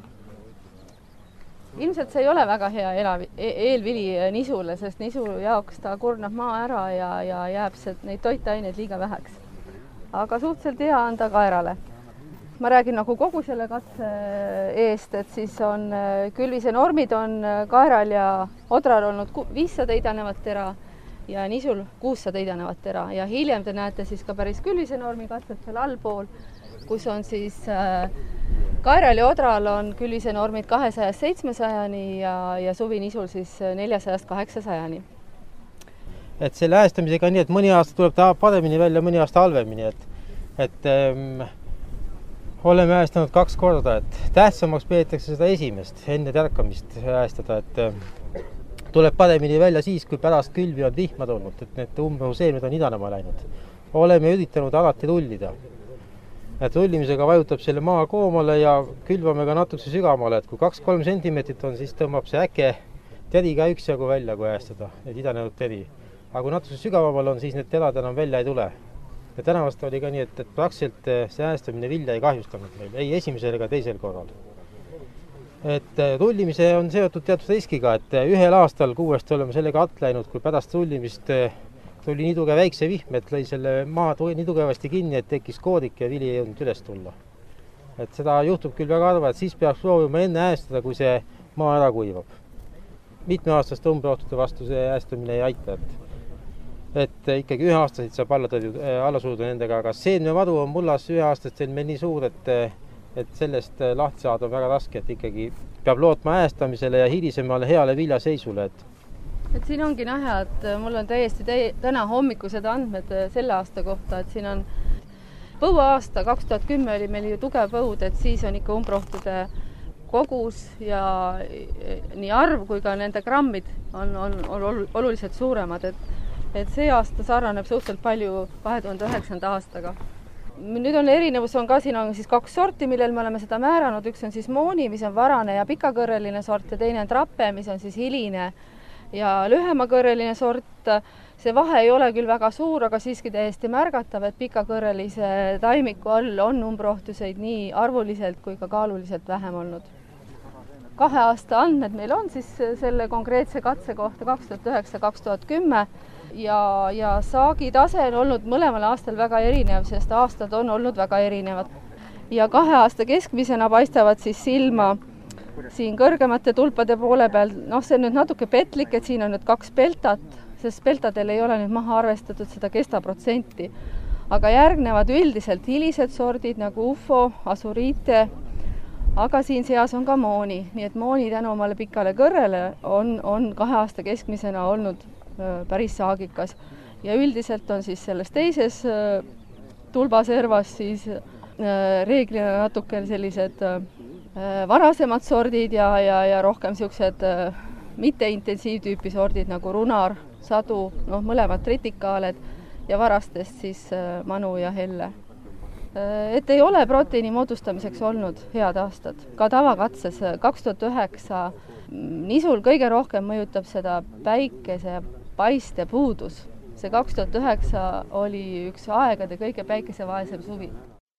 [SPEAKER 8] ilmselt see ei ole väga hea eelvili nisule, sest nisu jaoks ta kurnab maa ära ja jääb neid toitaineid liiga väheks. Aga suhteliselt hea on ta kaerale. Ma räägin nagu kogu selle katse eest, et siis on külvise normid on kaeral ja odral olnud 500 idanevat tera ja nisul 600 idanevat tera ja hiljem te näete siis ka päris külvise normi katset seal allpool, kus on siis kaeral ja odral on külvise normid 200-700 ja suvinisul siis 400-800.
[SPEAKER 9] Et selle äästamisega on nii, et mõni aasta tuleb ta paremini välja, mõni aasta halvemini, et oleme äästanud 2 korda, et tähtsamaks peetakse seda esimest, enne tärkamist äästada, et tuleb paremini välja siis, kui pärast külvi on vihma tulnud, et need umbrohuseemid on idanema läinud. Oleme üritanud alati rullida. et rullimisega vajutab selle maa koomale ja külvame ka natukese sügavamale, et kui 2-3 sentimeetrit on, siis tõmbab see äke tedi ka üksjagu välja, kui äästada, need idanenud tedi. Aga kui natukese sügavamal on, siis need telad enam välja ei tule. Ja tänavast oli ka nii, et praktiliselt see äästamine vilja ei kahjustanud meil, ei esimesel ega teisel korral. Et rullimise on seotud teatud riskiga, et ühel aastal kuuest oleme sellega alt läinud, kui pärast rullimist tuli nii tugev väikse vihm, et lõi selle maa nii tugevasti kinni, et tekkis koodik ja vili ei jõudnud üles tulla. Et seda juhtub küll väga harva, et siis peaks proovima enne äästada, kui see maa ära kuivab. Mitmeaastaste umbrohtude vastu see äästamine ei aita, et ikkagi üheaastasid saab alla suruda nendega, aga seemnevadu on mullas üheaastastel meil nii suur, et sellest lahti saada on väga raske, et ikkagi peab lootma äästamisele ja hilisemale heale viljaseisule.
[SPEAKER 8] Et siin ongi näha, et mul on täiesti täna hommikused andmed selle aasta kohta, et siin on põuaasta 2010 oli meil ju tugev põud, et siis on ikka umbrohtude kogus ja nii arv kui ka nende grammid on oluliselt suuremad, et see aasta sarnaneb suhteliselt palju 2009. aastaga. Nüüd on erinevus ka, siin on siis 2 sorti, millel me oleme seda määranud. Üks on siis mooni, mis on varane ja pikakõrreline sort ja teine on trappe, mis on siis hiline ja lühemakõrreline sort. See vahe ei ole küll väga suur, aga siiski täiesti märgatav, et pikakõrrelise taimiku all on umbrohtuseid nii arvuliselt kui ka kaaluliselt vähem olnud. 2 aasta andmed meil on siis selle konkreetse katse kohta 2009-2010 ja saagi tase on olnud mõlemal aastal väga erinev, sest aastad on olnud väga erinevad. Ja 2 aasta keskmisena paistavad siis silma siin kõrgemate tulpade poole peal. See on nüüd natuke petlik, et siin on nüüd 2 peltat, sest peltadel ei ole nüüd maha arvestatud seda kestaprotsenti. Aga järgnevad üldiselt hilised sordid nagu ufo, asuriite, aga siin seas on ka mooni, nii et mooni tänu omale pikale kõrrele on 2 aasta keskmisena olnud päris saagikas. Ja üldiselt on siis selles teises tulbaservas siis reeglina natuke sellised varasemad sordid ja rohkem siuksed mitte intensiivtüüpi sordid nagu runar, sadu, mõlemad tritikaaled ja varastest siis manu ja helle. Et ei ole proteiini moodustamiseks olnud head aastad. Ka tavakatses 2009 nisul kõige rohkem mõjutab seda päikese paiste puudus. See 2009 oli üks aegade kõige päikesevaesem suvi.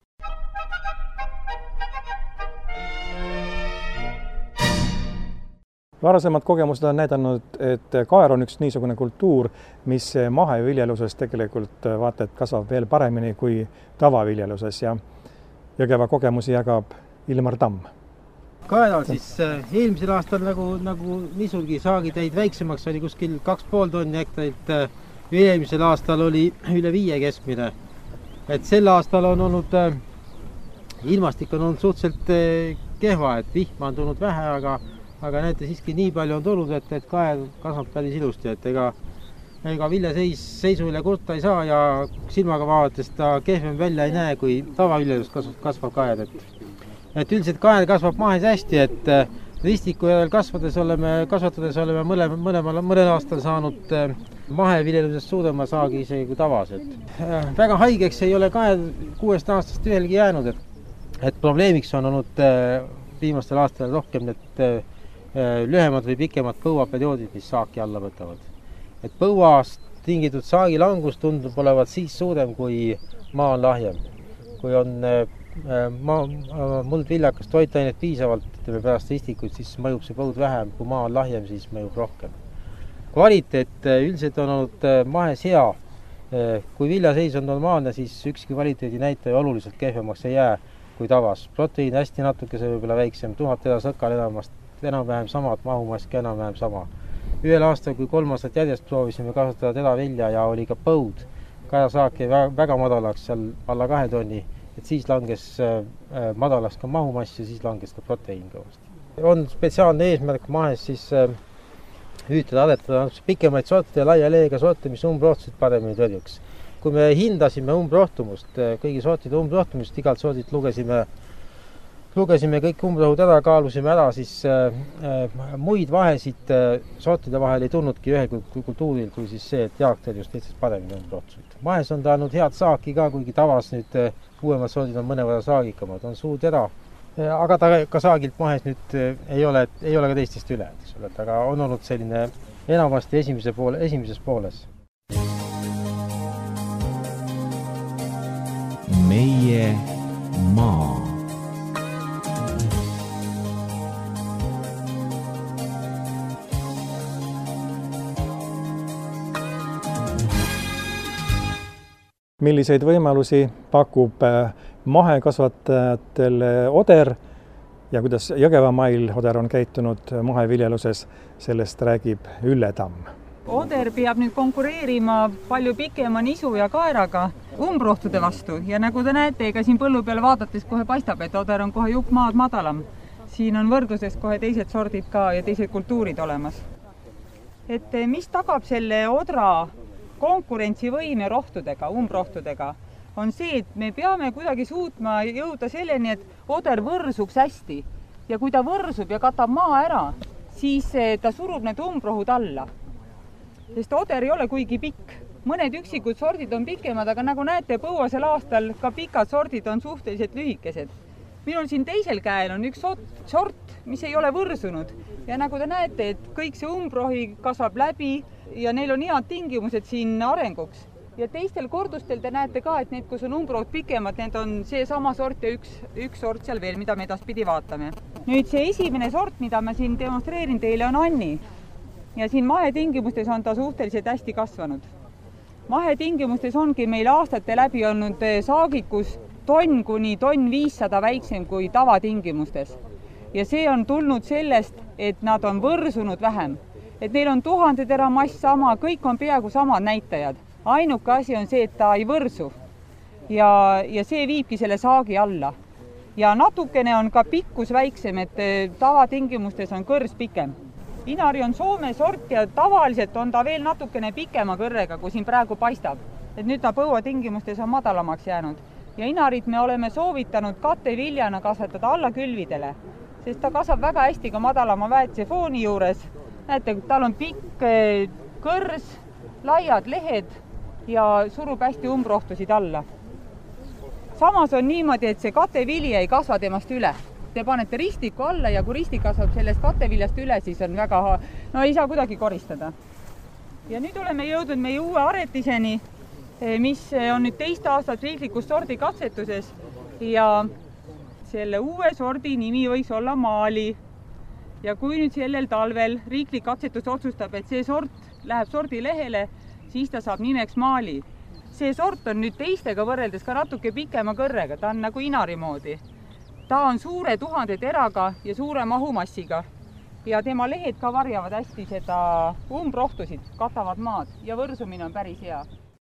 [SPEAKER 1] Varasemad kogemused on näidanud, et kaer on üks niisugune kultuur, mis maheviljeluses tegelikult vaata, et kasvab veel paremini kui tavaviljeluses ja Jõgeva kogemusi jagab Ilmar Tamm.
[SPEAKER 9] Kaeral siis eelmisel aastal nagu nisulgi saagi täid väiksemaks oli kuskil 2,5 tonni hektarit, eelmisel aastal oli üle 5 keskmine. Et sel aastal on olnud, ilmastik on olnud suhteliselt kehva, et vihma on tulnud vähe, aga näete siiski nii palju on tulnud, et kaer kasvab päris ilusti, et ega viljaseisu üle kurta ei saa ja silmaga vaadates ta kehvem välja ei näe, kui tavaviljelus kasvab kaer. Et üldiselt kaer kasvab mahes hästi, et ristiku järel kasvatades oleme mõnel aastal saanud maheviljelusest suurema saagi isegi kui tavaselt. Väga haigeks ei ole kaer 6 aastast ühelgi jäänud, et probleemiks on olnud viimastel aastal rohkem need lühemad või pikemad põuaperioodid, mis saaki alla võtavad. Et põuast tingitud saagi langus tundub olevat siis suurem, kui maa on lahjem. Kui on muldviljakas toitainet piisavalt, pärast ristikuid, siis mõjub see põud vähem, kui maa on lahjem, siis mõjub rohkem. Kvaliteet üldiselt on olnud mahes hea. Kui viljaseis on normaalne, siis ükski kvaliteedi näitaja oluliselt kehvemaks ei jää kui tavas. Proteiin hästi natukese võib-olla väiksem, 1000 terasõkkal enam-vähem samad, mahumask enam-vähem sama. Ühel aastal, kui 3 aastat järjest proovisime kasutada teravilja ja oli ka põud, kajasaak jäi väga madalaks, seal alla 2 tonni, et siis langes madalaks ka mahumass ja siis langes ka proteiin kõvasti. On spetsiaalne eesmärk mahes siis hüütada, aretada pikemaid sorte ja laia leega sorte, mis umbrohtusid paremini tõrjuks. Kui me hindasime umbrohtumust, kõigi sortide umbrohtumust, igalt sordilt lugesime kõik umbrohud ära, kaalusime ära, siis muid vahesid sortide vahel ei tulnudki ühe kultuuril kui siis see, et jaaktel just teistest paremini umbrohtusid. Mahes on ta andnud head saaki ka, kuigi tavas nüüd uuemad sordid on mõnevõrra saagikamad, on suur tera. Aga ta ka saagilt mahes nüüd ei ole ka teistest üle, aga on olnud selline enamasti esimeses pooles.
[SPEAKER 10] Meie maa.
[SPEAKER 1] Milliseid võimalusi pakub mahekasvatajatele oder ja kuidas Jõgevamail oder on käitunud maheviljeluses, sellest räägib Ülle Tamm.
[SPEAKER 11] Oder peab nüüd konkureerima palju pikema nisu ja kaeraga umbrohtude vastu ja nagu te näete, ega siin põllu peale vaadates kohe paistab, et oder on kohe jupp maad madalam. Siin on võrdluses kohe teised sordid ka ja teised kultuurid olemas. Et mis tagab selle odra konkurentsivõime rohtudega, umbrohtudega, on see, et me peame kuidagi suutma jõuda selleni, et oder võrsuks hästi. Ja kui ta võrsub ja katab maa ära, siis ta surub need umbrohud alla. Sest oder ei ole kuigi pikk. Mõned üksikud sordid on pikemad, aga nagu näete, põuasel aastal ka pikad sordid on suhteliselt lühikesed. Minul siin teisel käel on üks sort, mis ei ole võrsunud. Ja nagu te näete, et kõik see umbrohi kasvab läbi ja neil on head tingimused siin arenguks. Ja teistel kordustel te näete ka, et need, kus on umbrohud pikemad, need on see sama sort ja üks sort seal veel, mida me edaspidi vaatame. Nüüd see esimene sort, mida ma siin demonstreerin teile, on Anni. Ja siin mahetingimustes on ta suhteliselt hästi kasvanud. Mahetingimustes ongi meil aastate läbi olnud saagikus tonn kuni tonn 500 väiksem kui tavatingimustes. Ja see on tulnud sellest, et nad on võrsunud vähem. Et neil on 1000 tera mass sama, kõik on peaaegu samad näitajad. Ainuke asi on see, et ta ei võrsu. Ja see viibki selle saagi alla. Ja natukene on ka pikkus väiksem, et tavatingimustes on kõrs pikem. Inari on Soome sort ja tavaliselt on ta veel natukene pikema kõrrega, kui siin praegu paistab. Et nüüd ta põuatingimustes on madalamaks jäänud. Ja inarit me oleme soovitanud katteviljana kasvatada alla külvidele, sest ta kasvab väga hästi ka madalama väetise fooni juures. Näete, tal on pikk kõrs, laiad lehed ja surub hästi umbrohtusid alla. Samas on niimoodi, et see katevili ei kasva temast üle. Te panete ristiku alla ja kui ristik kasvab sellest katteviljast üle, siis on väga, ei saa kuidagi koristada. Ja nüüd oleme jõudnud meie uue aretiseni, mis on nüüd 2 aastat riiklikus sordi katsetuses ja selle uue sordi nimi võiks olla Maali. Ja kui nüüd sellel talvel riiklik katsetus otsustab, et see sort läheb sordilehele, siis ta saab nimeks Maali. See sort on nüüd teistega võrreldes ka natuke pikema kõrrega, ta on nagu inari moodi. Ta on suure 1000 teraga ja suure mahumassiga ja tema lehed ka varjavad hästi seda umbrohtusid, katavad maad ja võrsumine on päris hea.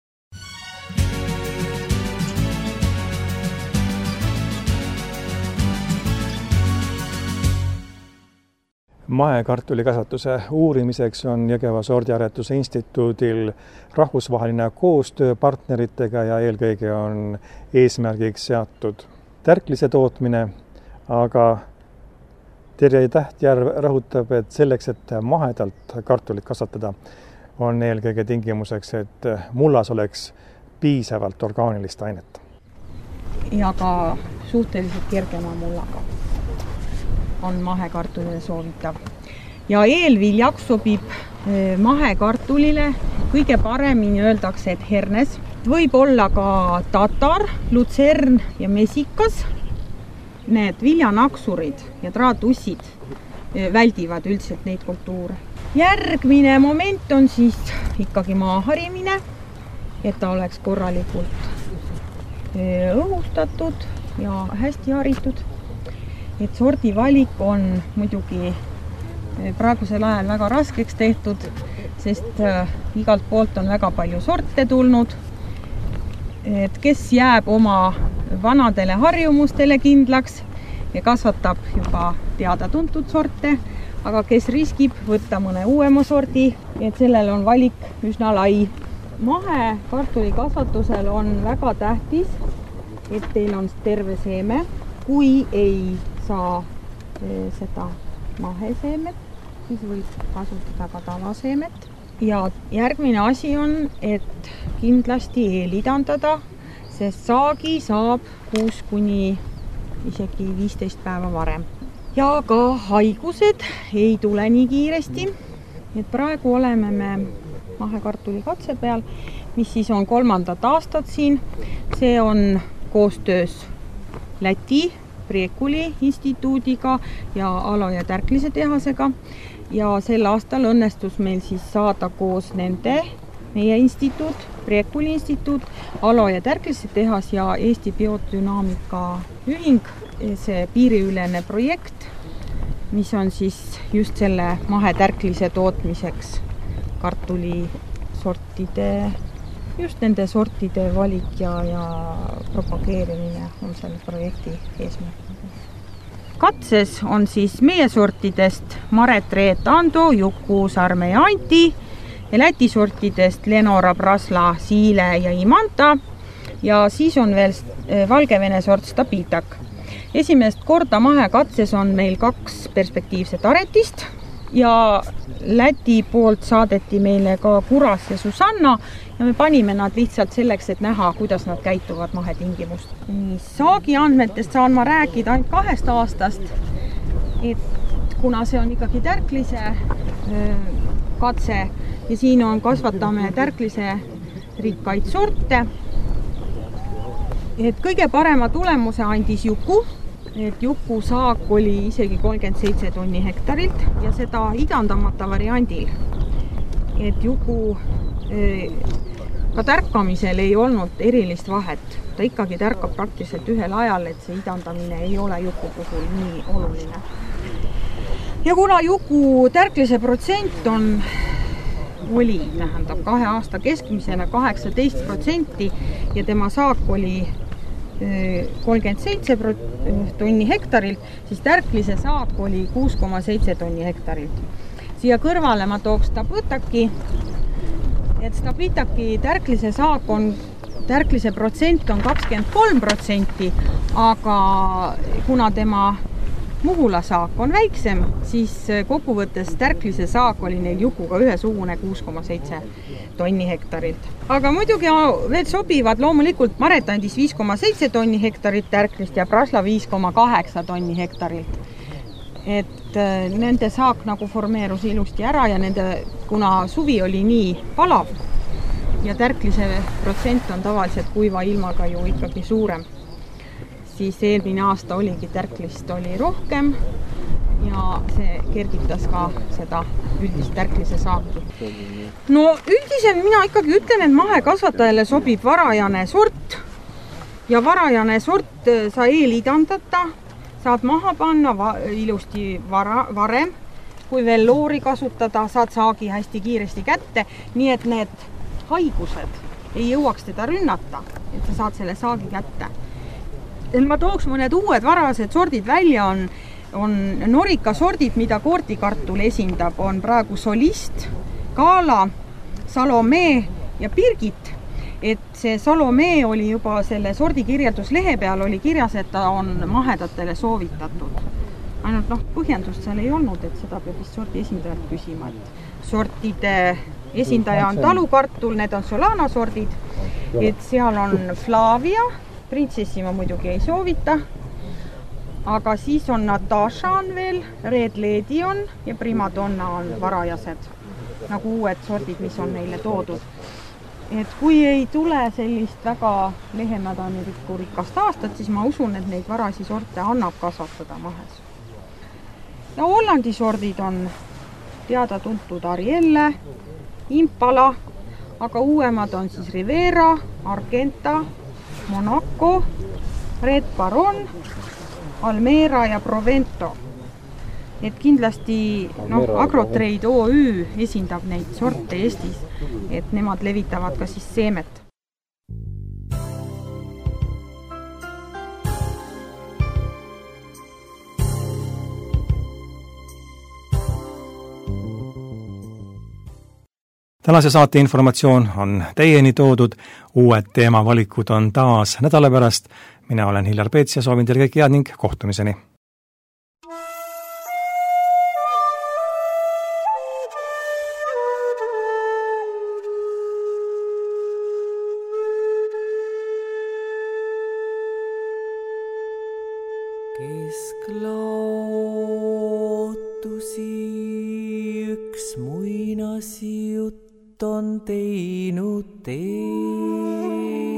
[SPEAKER 1] Mahekartulikasvatuse uurimiseks on Jõgeva sordiaretuse instituudil rahvusvaheline koostöö partneritega ja eelkõige on eesmärgiks seatud tärklise tootmine, aga Terje Tähtjärv rõhutab, et selleks, et mahedalt kartulit kasvatada, on eelkõige tingimuseks, et mullas oleks piisavalt orgaanilist ainet.
[SPEAKER 6] Ja ka suhteliselt kergema mullaga on mahekartulile soovitav. Ja eelviljaks sobib mahekartulile kõige paremini öeldakse, et hernes. Võib olla ka tatar, lutsern ja mesikas. Need viljanaksurid ja traatussid väldivad üldiselt neid kultuure. Järgmine moment on siis ikkagi maaharimine, et ta oleks korralikult õhustatud ja hästi haritud. Et sordi valik on muidugi praegusel ajal väga raskeks tehtud, sest igalt poolt on väga palju sorte tulnud. Et kes jääb oma vanadele harjumustele kindlaks ja kasvatab juba teada-tuntud sorte, aga kes riskib võtta mõne uuema sordi, et sellel on valik üsna lai. Mahekartulikasvatusel on väga tähtis, et teil on terve seeme. Kui ei saa seda maheseemet, siis võib kasutada ka tavaseemet. Ja järgmine asi on, et kindlasti eelidandada, sest saagi saab 6 kuni isegi 15 päeva varem. Ja ka haigused ei tule nii kiiresti, et praegu oleme me mahekartuli katse peal, mis siis on 3. aastat siin. See on koostöös Läti Priekuli instituudiga ja Alo ja Tärklise tehasega. Ja sel aastal õnnestus meil siis saada koos meie instituut, Priekuli instituut, Alo ja Tärklise tehas ja Eesti Biodünaamika ühing, see piiriülene projekt, mis on siis just selle mahetärklise tootmiseks kartulisortide, just nende sortide valik ja propageerimine on selle projekti eesmärk. Katses on siis meie sortidest Maret, Reet, Ando, Juku, Sarme ja Anti ja Läti sortidest Lenora, Prasla, Siile ja Imanta ja siis on veel Valgevene sort Stabitak. Esimest korda mahekatses on meil 2 perspektiivset aretist ja Läti poolt saadeti meile ka Kuras ja Susanna ja me panime nad lihtsalt selleks, et näha, kuidas nad käituvad mahetingimust. Saagi andmetest saan ma rääkida ainult 2 aastast, et kuna see on ikkagi tärklise katse ja siin kasvatame tärklise rikkaid sorte, et kõige parema tulemuse andis Juku, et Juku saak oli isegi 37 tonni hektarilt ja seda idandamata variandil. Et Juku ka tärkamisel ei olnud erilist vahet. Ta ikkagi tärkab praktiliselt ühel ajal, et see idandamine ei ole Juku puhul nii oluline. Ja kuna Juku tärklise protsent oli 2 aasta keskmisena 18% ja tema saak oli 37 tonni hektarilt, siis tärklise saak oli 6,7 tonni hektarilt. Siia kõrvale ma tooks Stabitaki, et Stabitaki tärklise saak tärklise protsent on 23%, aga kuna tema Muhula saak on väiksem, siis kokkuvõttes tärklise saak oli neil Jukuga ühesugune 6,7 tonni hektarilt. Aga muidugi veel sobivad loomulikult Maret andis 5,7 tonni hektarit tärklist ja Prasla 5,8 tonni hektarilt. Et nende saak nagu formeerus ilusti ära ja kuna suvi oli nii palav ja tärklise protsent on tavaliselt kuiva ilmaga ju ikkagi suurem, siis eelmine aasta oligi tärklist oli rohkem ja see kergitas ka seda üldist tärklise saaki. No üldiselt mina ikkagi ütlen, et mahekasvatajale sobib varajane sort ja varajane sort sa eelidandata, saad maha panna ilusti varem, kui veel loori kasutada, saad saagi hästi kiiresti kätte, nii et need haigused ei jõuaks teda rünnata, et sa saad selle saagi kätte. Ma tooks mõned uued varased sordid välja, on Norika sordid, mida koortikartul esindab, on praegu Solist, Kaala, Salome ja Birgit. Et see Salome oli juba selle sordi kirjelduslehe peal oli kirjas, et ta on mahedatele soovitatud. Ainult põhjendust seal ei olnud, et seda peab vist sordi esindajalt küsima. Sortide esindaja on talukartul, need on Solana sordid, et seal on Flavia, Prinsessi ma muidugi ei soovita, aga siis on Natasha on veel, Red Lady on ja Primadonna on varajased, nagu uued sordid, mis on neile toodud. Et kui ei tule sellist väga lehemädanirikku rikast aastat, siis ma usun, et neid varasi sorte annab kasvatada mahes. Ja Hollandi sordid on teada-tuntud Arielle, Impala, aga uuemad on siis Rivera, Argenta, Monaco, Red Baron, Almera ja Provento. Et kindlasti Agrotrade OÜ esindab neid sorte Eestis, et nemad levitavad ka siis seemet.
[SPEAKER 1] Tänase saate informatsioon on teieni toodud, uued teemavalikud on taas nädala pärast. Mina olen Hillar Peets ja soovin teile kõik head ning kohtumiseni.
[SPEAKER 12] on teinud tee.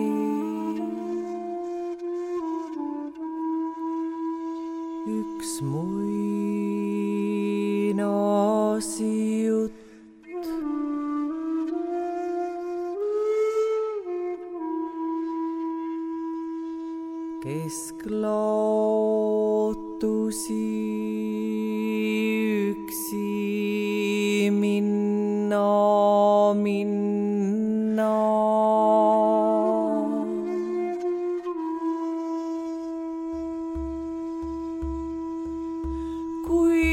[SPEAKER 12] Üks muinasjutt. Kesklootusi üksi minna. Kui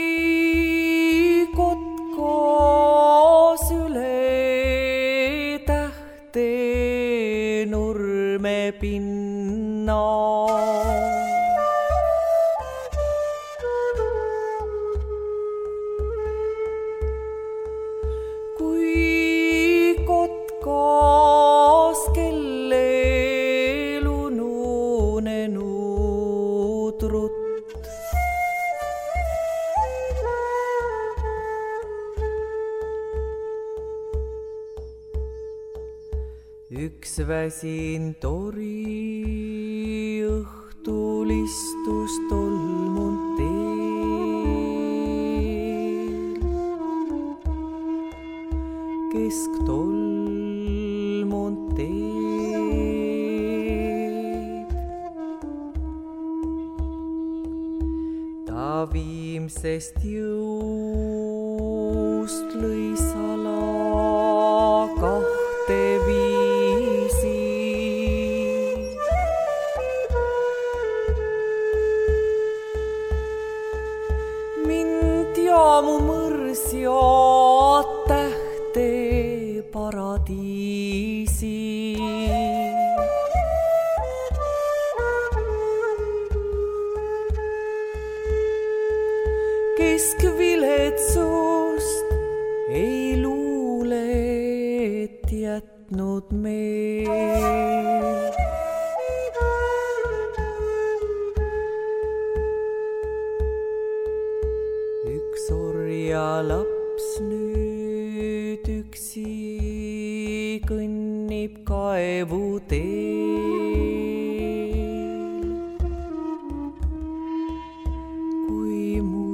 [SPEAKER 12] kotkas üle tähte nurme pinna. Üks väsin tori õhtul istus tolmunud teel. Kesktolmunud teed. Ta viimsest jõust lõi sala kahte viisi. Mind ja mu mõrsjad tähte paradiisi. Keskviletsust ei luule, et jätnud meil. Üks orja laps nüüd üksi kõnnib kaevuteel. Kui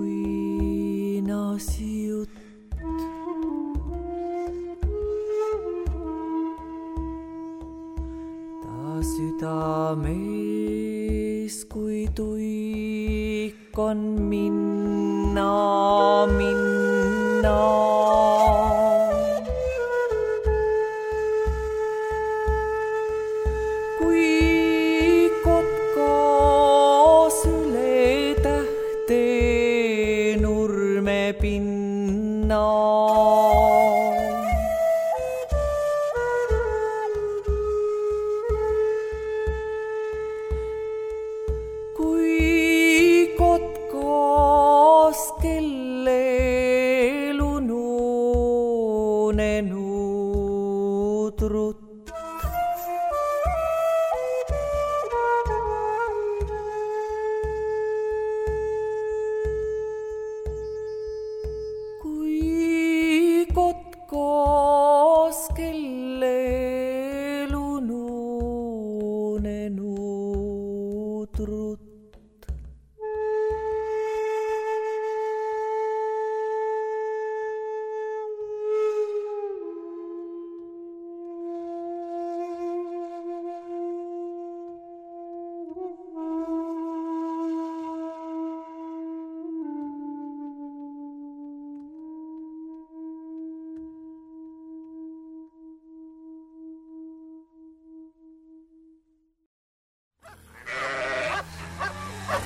[SPEAKER 12] muinasjutt. Ta südames, kui tuik on minna. Kui kotkas üle tähte nurme pinna. Kui kotkas kellel ununenud rutt. Kui kotkas kellel ununenud rutt.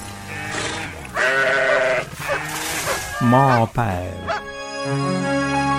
[SPEAKER 1] Maapäev.